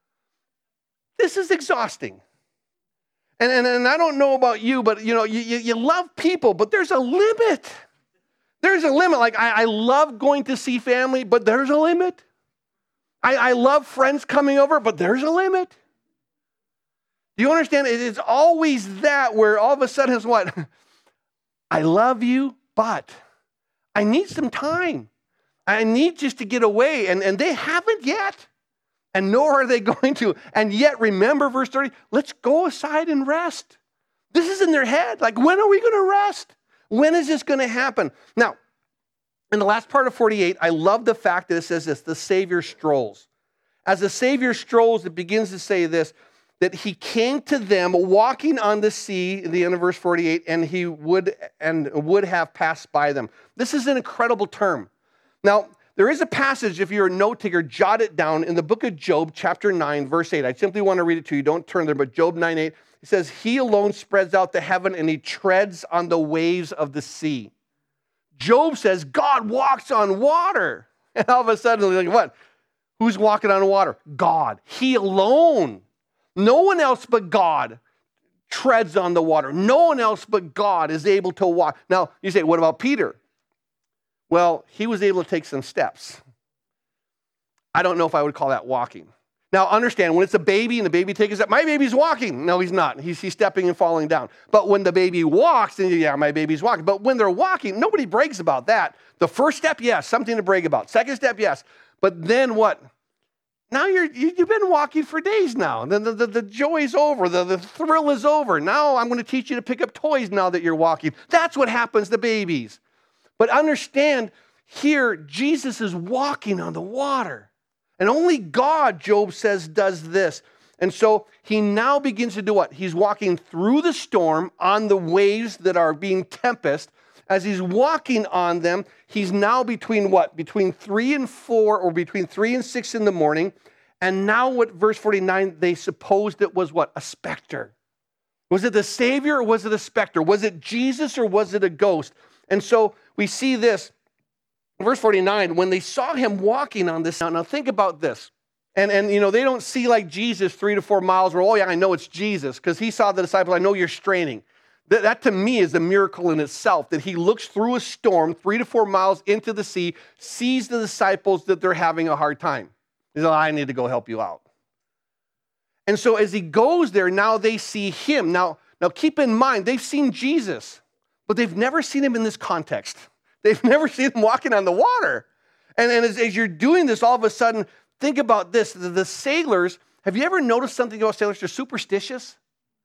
This is exhausting. And I don't know about you, but you love people, but there's a limit. There's a limit. Like, I love going to see family, but there's a limit. I love friends coming over, but there's a limit. Do you understand? It's always that where all of a sudden it's what? I love you, but I need some time. I need just to get away. And they haven't yet. And nor are they going to. And yet, remember verse 30, let's go aside and rest. This is in their head. Like, when are we going to rest? When is this going to happen? Now, in the last part of 48, I love the fact that it says this, the Savior strolls. As the Savior strolls, it begins to say this, that he came to them walking on the sea, in the end of verse 48, and he would have passed by them. This is an incredible term. Now, there is a passage, if you're a note taker, jot it down in the book of Job, chapter 9, verse 8. I simply want to read it to you. Don't turn there, but Job 9:8. It says, he alone spreads out the heaven and he treads on the waves of the sea. Job says, God walks on water. And all of a sudden, like, what? Who's walking on water? God. He alone. No one else but God treads on the water. No one else but God is able to walk. Now, you say, what about Peter? Well, he was able to take some steps. I don't know if I would call that walking. Now, understand, when it's a baby and the baby takes a step, my baby's walking. No, he's not. He's stepping and falling down. But when the baby walks, then yeah, my baby's walking. But when they're walking, nobody brags about that. The first step, yes, something to brag about. Second step, yes. But then what? Now you've been walking for days now. The joy's over. The thrill is over. Now I'm going to teach you to pick up toys now that you're walking. That's what happens to babies. But understand, here, Jesus is walking on the water. And only God, Job says, does this. And so he now begins to do what? He's walking through the storm on the waves that are being tempest. As he's walking on them, he's now between what? Between 3 and 4 or between 3 and 6 in the morning. And now what, verse 49, they supposed it was what? A specter. Was it the Savior or was it a specter? Was it Jesus or was it a ghost? And so we see this. Verse 49, when they saw him walking on this, now think about this. And you know, they don't see like Jesus 3 to 4 miles where, oh yeah, I know it's Jesus, because he saw the disciples, I know you're straining. That to me is a miracle in itself, that he looks through a storm 3 to 4 miles into the sea, sees the disciples that they're having a hard time. He's like, I need to go help you out. And so as he goes there, now they see him. Now keep in mind, they've seen Jesus, but they've never seen him in this context. They've never seen him walking on the water. And as you're doing this, all of a sudden, think about this. The sailors, have you ever noticed something about sailors? They're superstitious.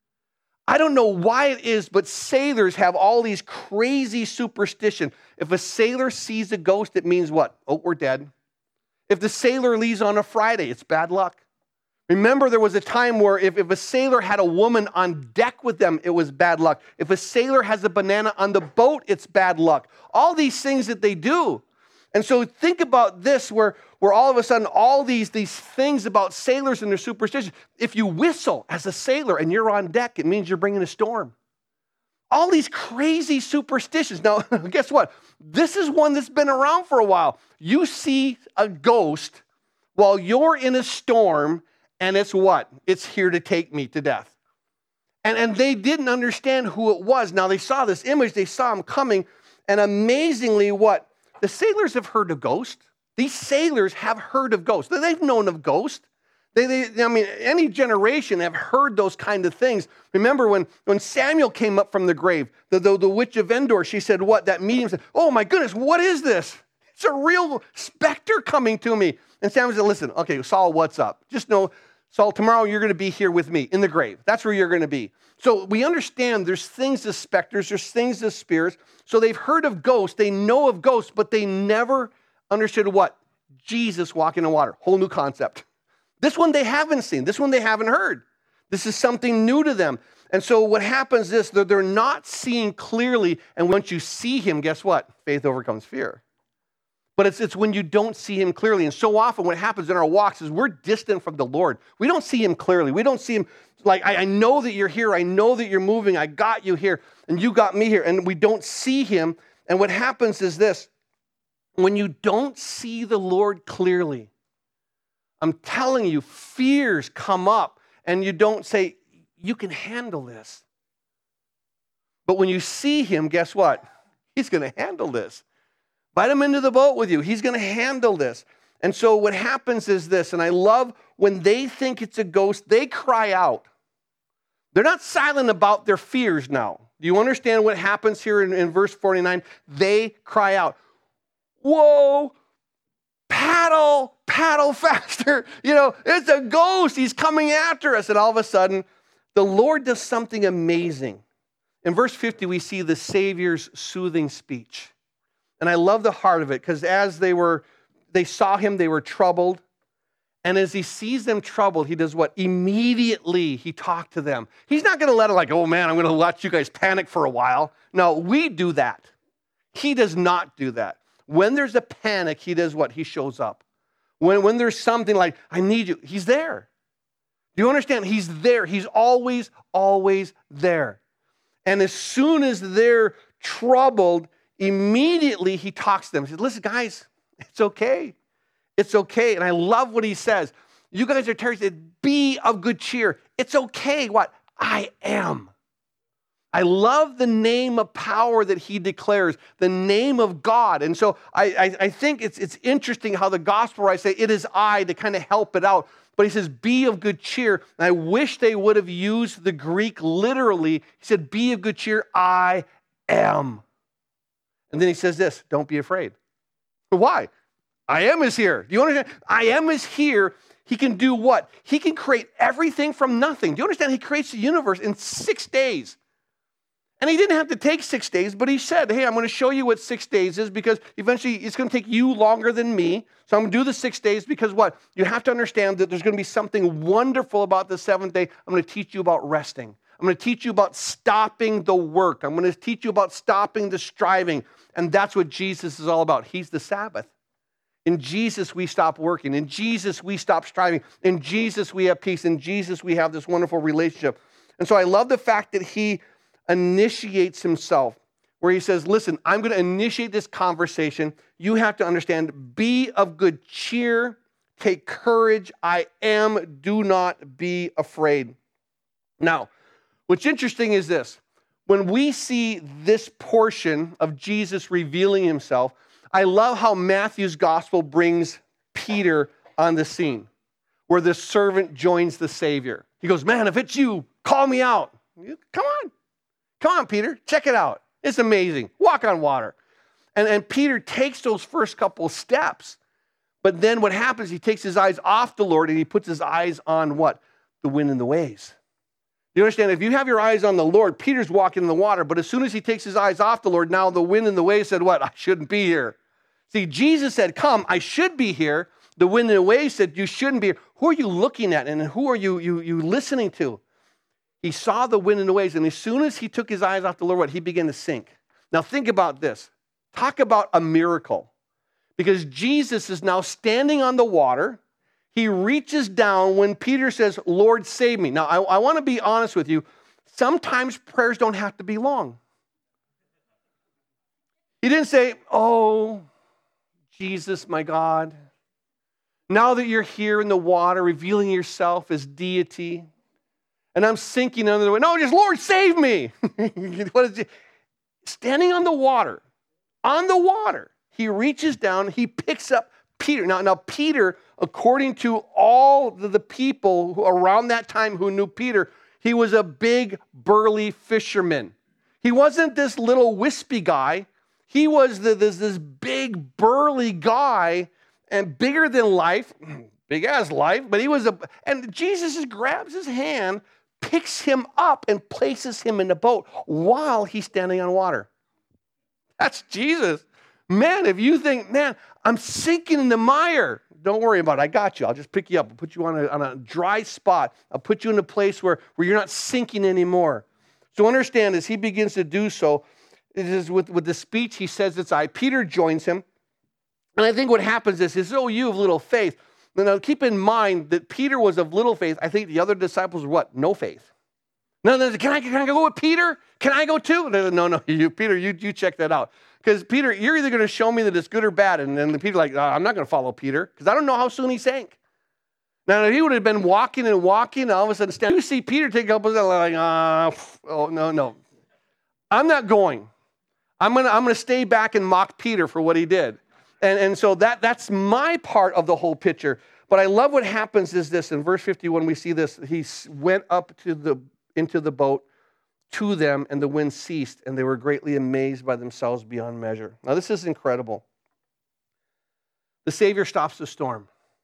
I don't know why it is, but sailors have all these crazy superstition. If a sailor sees a ghost, it means what? Oh, we're dead. If the sailor leaves on a Friday, it's bad luck. Remember, there was a time where if a sailor had a woman on deck with them, it was bad luck. If a sailor has a banana on the boat, it's bad luck. All these things that they do. And so think about this, where all of a sudden, all these things about sailors and their superstition. If you whistle as a sailor and you're on deck, it means you're bringing a storm. All these crazy superstitions. Now, guess what? This is one that's been around for a while. You see a ghost while you're in a storm, and it's what? It's here to take me to death. And they didn't understand who it was. Now, they saw this image. They saw him coming. And amazingly, what? The sailors have heard of ghosts. These sailors have heard of ghosts. They've known of ghosts. Any generation have heard those kind of things. Remember when Samuel came up from the grave, the witch of Endor, she said, what? That medium said, oh my goodness, what is this? It's a real specter coming to me. And Samuel said, listen, okay, Saul, what's up? Just know, Saul, tomorrow you're going to be here with me in the grave. That's where you're going to be. So we understand there's things as specters, there's things as spirits. So they've heard of ghosts, they know of ghosts, but they never understood what? Jesus walking on water. Whole new concept. This one they haven't seen. This one they haven't heard. This is something new to them. And so what happens is that they're not seeing clearly. And once you see him, guess what? Faith overcomes fear. But it's when you don't see him clearly. And so often what happens in our walks is we're distant from the Lord. We don't see him clearly. We don't see him like, I know that you're here. I know that you're moving. I got you here. And you got me here. And we don't see him. And what happens is this. When you don't see the Lord clearly, I'm telling you, fears come up. And you don't say, you can handle this. But when you see him, guess what? He's going to handle this. Invite him into the boat with you. He's going to handle this. And so what happens is this, and I love when they think it's a ghost, they cry out. They're not silent about their fears now. Do you understand what happens here in verse 49? They cry out, whoa, paddle faster. You know, it's a ghost. He's coming after us. And all of a sudden, the Lord does something amazing. In verse 50, we see the Savior's soothing speech. And I love the heart of it, because as they saw him, they were troubled. And as he sees them troubled, he does what? Immediately he talked to them. He's not going to let it like, oh man, I'm going to let you guys panic for a while. No, we do that. He does not do that. When there's a panic, he does what? He shows up. When there's something like, I need you, he's there. Do you understand? He's there. He's always, always there. And as soon as they're troubled, immediately he talks to them. He says, listen, guys, it's okay. It's okay. And I love what he says. You guys are terrified. Be of good cheer. It's okay. What? I am. I love the name of power that he declares, the name of God. And so I think it's interesting how the gospel writers say, it is I, to kind of help it out. But he says, be of good cheer. And I wish they would have used the Greek literally. He said, be of good cheer. I am. And then he says this, don't be afraid. But why? I am is here. Do you understand? I am is here. He can do what? He can create everything from nothing. Do you understand? He creates the universe in 6 days. And he didn't have to take 6 days, but he said, hey, I'm going to show you what 6 days is, because eventually it's going to take you longer than me. So I'm going to do the 6 days because what? You have to understand that there's going to be something wonderful about the seventh day. I'm going to teach you about resting. I'm going to teach you about stopping the work. I'm going to teach you about stopping the striving. And that's what Jesus is all about. He's the Sabbath. In Jesus, we stop working. In Jesus, we stop striving. In Jesus, we have peace. In Jesus, we have this wonderful relationship. And so I love the fact that he initiates himself, where he says, listen, I'm going to initiate this conversation. You have to understand, be of good cheer, take courage. I am, do not be afraid. Now, what's interesting is this. When we see this portion of Jesus revealing himself, I love how Matthew's gospel brings Peter on the scene, where the servant joins the Savior. He goes, man, if it's you, call me out. Come on. Come on, Peter, check it out. It's amazing. Walk on water. And Peter takes those first couple steps. But then what happens, he takes his eyes off the Lord and he puts his eyes on what? The wind and the waves. You understand? If you have your eyes on the Lord, Peter's walking in the water, but as soon as he takes his eyes off the Lord, now the wind and the waves said what? I shouldn't be here. See, Jesus said, come, I should be here. The wind and the waves said, you shouldn't be here. Who are you looking at and who are you listening to? He saw the wind and the waves, and as soon as he took his eyes off the Lord, what? He began to sink. Now think about this. Talk about a miracle. Because Jesus is now standing on the water. He reaches down when Peter says, Lord, save me. Now, I want to be honest with you. Sometimes prayers don't have to be long. He didn't say, oh, Jesus, my God, now that you're here in the water, revealing yourself as deity, and I'm sinking under the water. No, just, Lord, save me. What is it? Standing on the water, he reaches down, he picks up Peter. Now Peter, according to all the people who around that time who knew Peter, he was a big, burly fisherman. He wasn't this little wispy guy. He was this big, burly guy, and bigger than life, big as life, but he was and Jesus just grabs his hand, picks him up, and places him in the boat while he's standing on water. That's Jesus. Man, if you think, man, I'm sinking in the mire, don't worry about it. I got you. I'll just pick you up. I'll put you on a dry spot. I'll put you in a place where you're not sinking anymore. So understand, as he begins to do so, it is with the speech, he says it's I. Peter joins him. And I think what happens is, oh, you of little faith. Now, keep in mind that Peter was of little faith. I think the other disciples were what? No faith. No, can I go with Peter? Can I go too? No, Peter, you check that out. Because Peter, you're either going to show me that it's good or bad. And then Peter's like, I'm not going to follow Peter because I don't know how soon he sank. Now, if he would have been walking, and all of a sudden, you see Peter take up, like, oh, no. I'm not going. I'm going to stay back and mock Peter for what he did. And so that's my part of the whole picture. But I love what happens is this. In verse 51, we see this. He went up into the boat to them, and the wind ceased, and they were greatly amazed by themselves beyond measure. Now, this is incredible. The Savior stops the storm.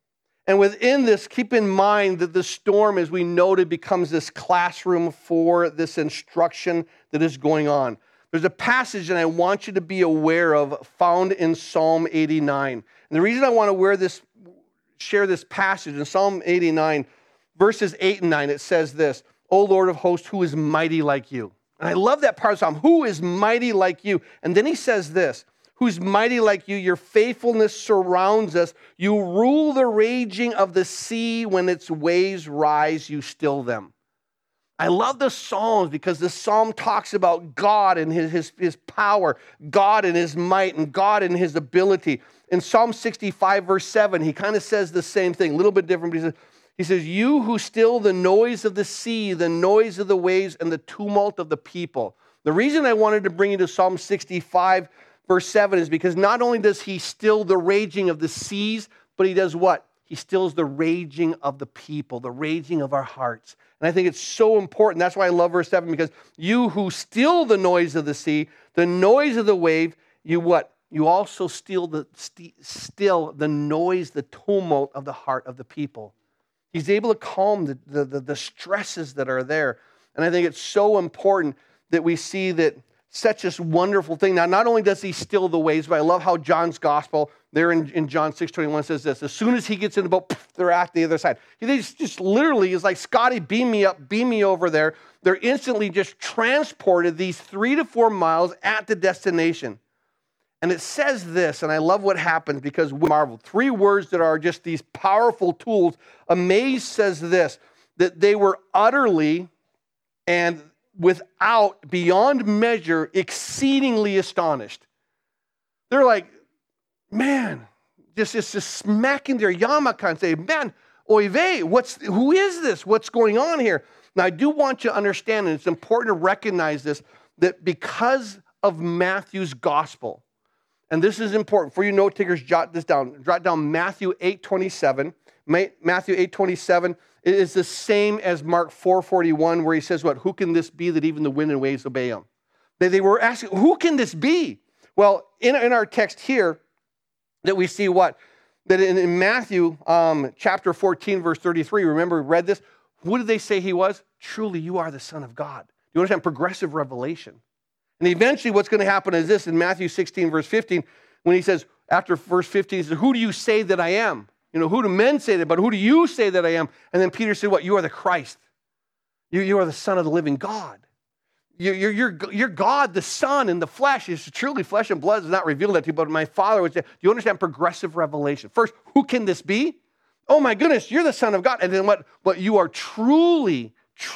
And within this, keep in mind that the storm, as we noted, becomes this classroom for this instruction that is going on. There's a passage that I want you to be aware of found in Psalm 89. And the reason I want to share this passage in Psalm 89, verses 8 and 9, it says this, O Lord of hosts, who is mighty like you? And I love that part of the Psalm, who is mighty like you? And then he says this, who's mighty like you, your faithfulness surrounds us. You rule the raging of the sea. When its waves rise, you still them. I love the Psalms because the Psalm talks about God and his power, God and his might, and God and his ability. In Psalm 65, verse 7, he kind of says the same thing, a little bit different, but he says, you who still the noise of the sea, the noise of the waves, and the tumult of the people. The reason I wanted to bring you to Psalm 65, verse 7 is because not only does he still the raging of the seas, but he does what? He stills the raging of the people, the raging of our hearts. And I think it's so important. That's why I love verse 7, because you who still the noise of the sea, the noise of the wave, you what? You also still the noise, the tumult of the heart of the people. He's able to calm the stresses that are there. And I think it's so important that we see that such a wonderful thing. Now, not only does he still the waves, but I love how John's gospel, there in John 6:21 says this, as soon as he gets in the boat, they're at the other side. He just literally is like, Scotty, beam me up, beam me over there. They're instantly just transported these 3 to 4 miles at the destination. And it says this, and I love what happens because we marvel. 3 words that are just these powerful tools. Amazed says this, that they were utterly and without, beyond measure, exceedingly astonished. They're like, man, just smacking their yarmulke and say, man, oy vey, who is this? What's going on here? Now, I do want you to understand, and it's important to recognize this, that because of Matthew's gospel, and this is important, for you note takers, jot this down. Jot down Matthew 8:27. Matthew 8:27 is the same as Mark 4:41, where he says, what? Who can this be that even the wind and waves obey him? They were asking, who can this be? Well, in our text here, that we see what? That in Matthew chapter 14, verse 33, remember we read this? Who did they say he was? Truly, you are the Son of God. You understand? Progressive revelation. And eventually what's going to happen is this in Matthew 16, verse 15, when he says, after verse 15, he says, who do you say that I am? You know, who do men say that, but who do you say that I am? And then Peter said, what? You are the Christ. You are the Son of the living God. You're God, the Son in the flesh. It's truly flesh and blood is not revealed that to you, but my Father was there. Do you understand progressive revelation? First, who can this be? Oh my goodness, you're the Son of God. And then what? But you are truly,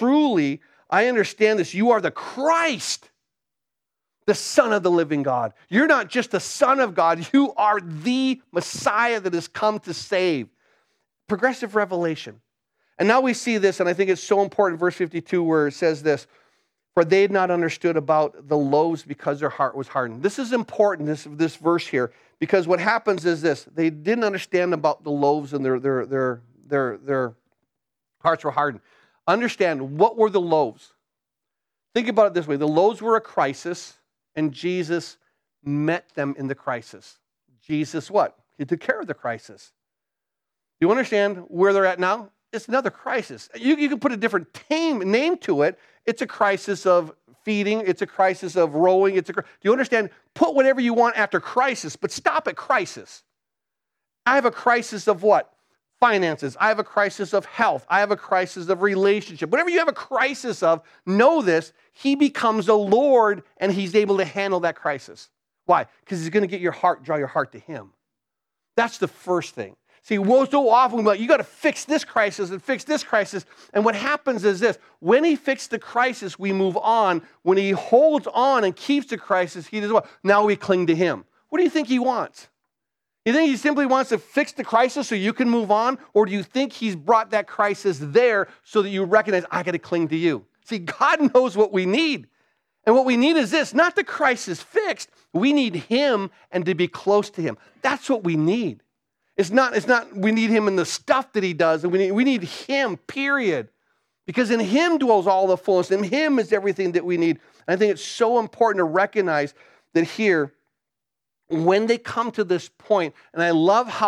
I understand this, you are the Christ, the Son of the living God. You're not just the Son of God, you are the Messiah that has come to save. Progressive revelation. And now we see this, and I think it's so important, verse 52, where it says this, for they had not understood about the loaves because their heart was hardened. This is important, this verse here, because what happens is this, they didn't understand about the loaves and their hearts were hardened. Understand, what were the loaves? Think about it this way, the loaves were a crisis, and Jesus met them in the crisis. Jesus what? He took care of the crisis. Do you understand where they're at now? It's another crisis. You can put a different name to it. It's a crisis of feeding. It's a crisis of rowing. Do you understand? Put whatever you want after crisis, but stop at crisis. I have a crisis of what? Finances. I have a crisis of health. I have a crisis of relationship. Whatever you have a crisis of, know this, he becomes a Lord and he's able to handle that crisis. Why? Because he's going to draw your heart to him. That's the first thing. See, so often we're like, you got to fix this crisis and fix this crisis. And what happens is this, when he fixed the crisis, we move on. When he holds on and keeps the crisis, he does what? Now we cling to him. What do you think he wants? You think he simply wants to fix the crisis so you can move on? Or do you think he's brought that crisis there so that you recognize, I got to cling to you? See, God knows what we need. And what we need is this, not the crisis fixed. We need him and to be close to him. That's what we need. It's not we need him in the stuff that he does. And we need him, period. Because in him dwells all the fullness. In him is everything that we need. And I think it's so important to recognize that here, when they come to this point, and I love how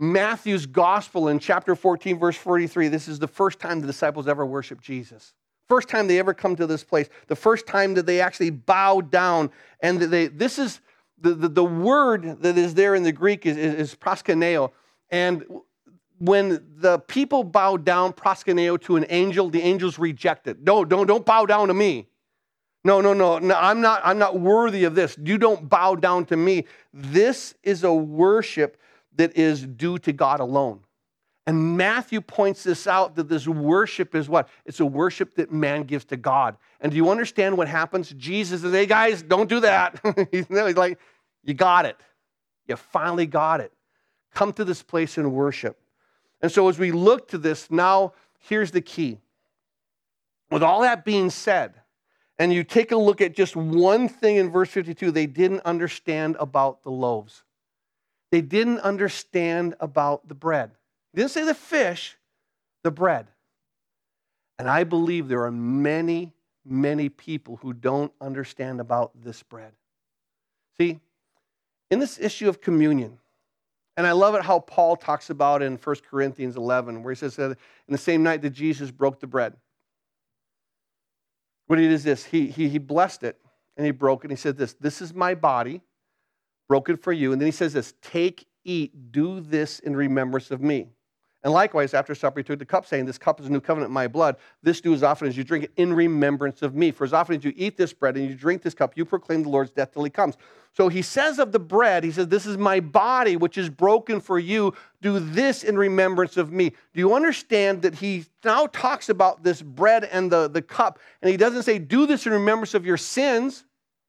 Matthew's gospel in chapter 14, verse 43, this is the first time the disciples ever worship Jesus. First time they ever come to this place. The first time that they actually bow down. And this is the word that is there in the Greek is proskuneo. And when the people bow down proskuneo to an angel, the angels reject it. No, don't bow down to me. No, I'm not worthy of this. You don't bow down to me. This is a worship that is due to God alone. And Matthew points this out, that this worship is what? It's a worship that man gives to God. And do you understand what happens? Jesus says, hey guys, don't do that. He's like, you got it. You finally got it. Come to this place and worship. And so as we look to this, now here's the key. With all that being said, and you take a look at just one thing in verse 52, they didn't understand about the loaves. They didn't understand about the bread. He didn't say the fish, the bread. And I believe there are many, many people who don't understand about this bread. See, in this issue of communion, and I love it how Paul talks about it in 1 Corinthians 11, where he says that in the same night that Jesus broke the bread, what he did is this, he blessed it, and he broke it, and he said this is my body, broken for you. And then he says this, take, eat, do this in remembrance of me. And likewise, after supper, he took the cup, saying, this cup is a new covenant in my blood. This do as often as you drink it in remembrance of me. For as often as you eat this bread and you drink this cup, you proclaim the Lord's death till he comes. So he says of the bread, he says, this is my body, which is broken for you. Do this in remembrance of me. Do you understand that he now talks about this bread and the cup, and he doesn't say, do this in remembrance of your sins.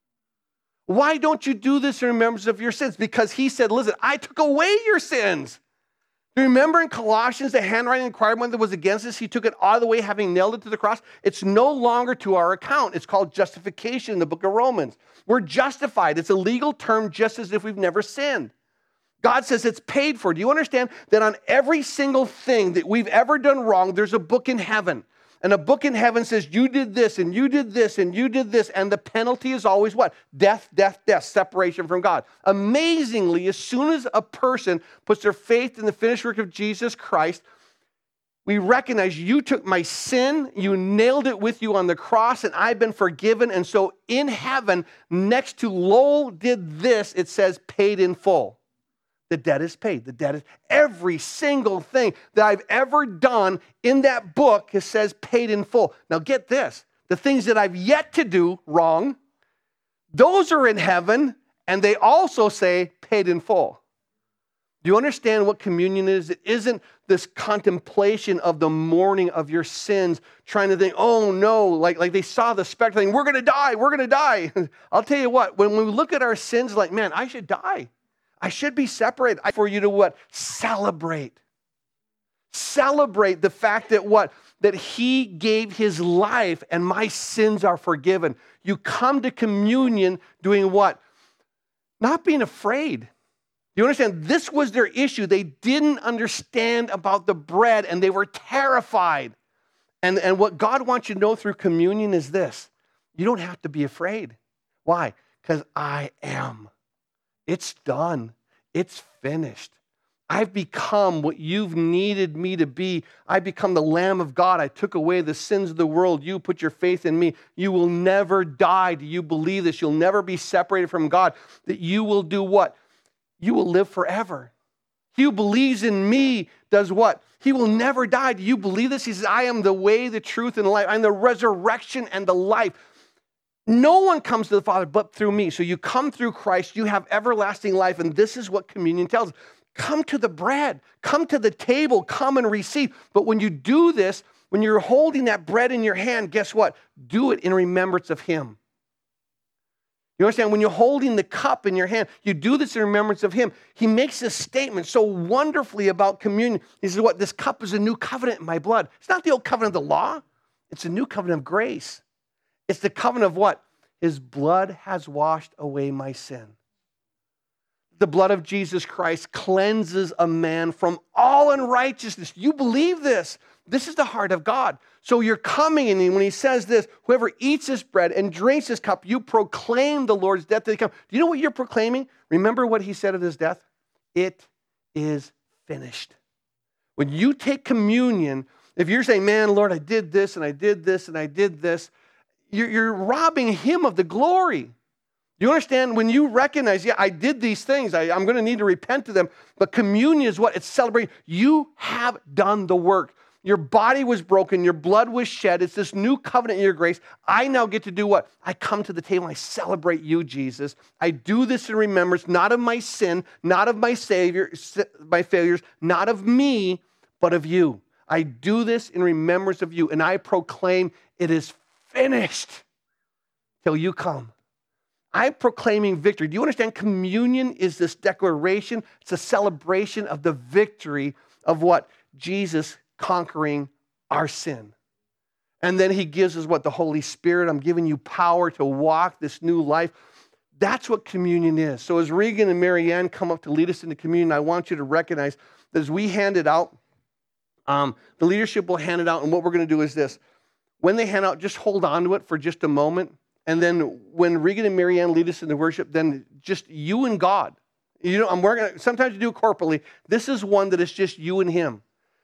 Why don't you do this in remembrance of your sins? Because he said, listen, I took away your sins. Do you remember in Colossians, the handwriting requirement that was against us? He took it out of the way, having nailed it to the cross. It's no longer to our account. It's called justification in the book of Romans. We're justified. It's a legal term, just as if we've never sinned. God says it's paid for. Do you understand that on every single thing that we've ever done wrong, there's a book in heaven? And a book in heaven says, you did this, and you did this, and you did this. And the penalty is always what? Death, death, death, separation from God. Amazingly, as soon as a person puts their faith in the finished work of Jesus Christ, we recognize you took my sin, you nailed it with you on the cross, and I've been forgiven. And so in heaven, next to lo did this, it says paid in full. The debt is paid. The debt is every single thing that I've ever done in that book. It says paid in full. Now get this. The things that I've yet to do wrong, those are in heaven, and they also say paid in full. Do you understand what communion is? It isn't this contemplation of the mourning of your sins, trying to think, oh no, like they saw the specter thing, we're going to die, we're going to die. I'll tell you what, when we look at our sins, like, man, I should die. I should be separated. For you to what? Celebrate. Celebrate the fact that what? That he gave his life and my sins are forgiven. You come to communion doing what? Not being afraid. You understand? This was their issue. They didn't understand about the bread and they were terrified. And what God wants you to know through communion is this. You don't have to be afraid. Why? Because I am. It's done. It's finished. I've become what you've needed me to be. I become the Lamb of God. I took away the sins of the world. You put your faith in me. You will never die. Do you believe this? You'll never be separated from God. That you will do what? You will live forever. He who believes in me does what? He will never die. Do you believe this? He says, I am the way, the truth, and the life. I'm the resurrection and the life. No one comes to the Father but through me. So you come through Christ, you have everlasting life, and this is what communion tells us. Come to the bread, come to the table, come and receive. But when you do this, when you're holding that bread in your hand, guess what? Do it in remembrance of him. You understand? When you're holding the cup in your hand, you do this in remembrance of him. He makes this statement so wonderfully about communion. He says, what? This cup is a new covenant in my blood. It's not the old covenant of the law. It's a new covenant of grace. It's the covenant of what? His blood has washed away my sin. The blood of Jesus Christ cleanses a man from all unrighteousness. You believe this. This is the heart of God. So you're coming, and when he says this, whoever eats this bread and drinks this cup, you proclaim the Lord's death till he comes. Do you know what you're proclaiming? Remember what he said of his death? It is finished. When you take communion, if you're saying, man, Lord, I did this and I did this and I did this, you're robbing him of the glory. You understand? When you recognize, yeah, I did these things, I'm going to need to repent to them, but communion is what? It's celebrating. You have done the work. Your body was broken. Your blood was shed. It's this new covenant in your grace. I now get to do what? I come to the table and I celebrate you, Jesus. I do this in remembrance, not of my sin, not of my failures, not of me, but of you. I do this in remembrance of you, and I proclaim it is finished till you come. I'm proclaiming victory. Do you understand? Communion is this declaration. It's a celebration of the victory of what? Jesus conquering our sin. And then he gives us what? The Holy Spirit. I'm giving you power to walk this new life. That's what communion is. So as Regan and Marianne come up to lead us into communion, I want you to recognize that as we hand it out, the leadership will hand it out. And what we're going to do is this. When they hand out, just hold on to it for just a moment. And then when Regan and Marianne lead us into worship, then just you and God. Sometimes you do it corporately. This is one that is just you and him.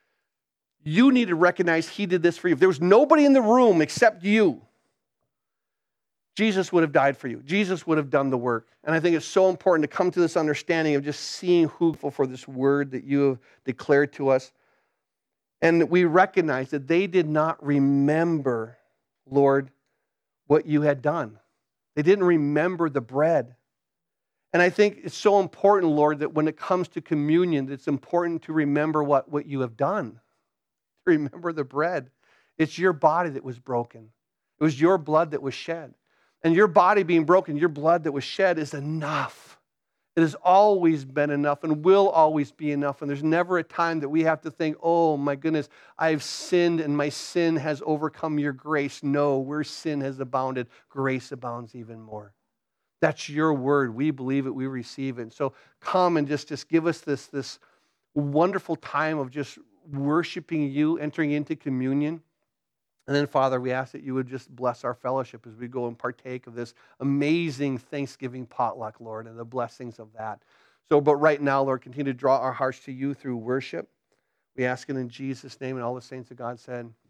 You need to recognize he did this for you. If there was nobody in the room except you, Jesus would have died for you. Jesus would have done the work. And I think it's so important to come to this understanding of just seeing who for this word that you have declared to us. And we recognize that they did not remember, Lord, what you had done. They didn't remember the bread. And I think it's so important, Lord, that when it comes to communion, it's important to remember what you have done. Remember the bread. It's your body that was broken. It was your blood that was shed. And your body being broken, your blood that was shed is enough. It has always been enough and will always be enough. And there's never a time that we have to think, oh my goodness, I've sinned and my sin has overcome your grace. No, where sin has abounded, grace abounds even more. That's your word. We believe it. We receive it. And so come and just give us this wonderful time of just worshiping you, entering into communion. And then, Father, we ask that you would just bless our fellowship as we go and partake of this amazing Thanksgiving potluck, Lord, and the blessings of that. So, but right now, Lord, continue to draw our hearts to you through worship. We ask it in Jesus' name, and all the saints of God said,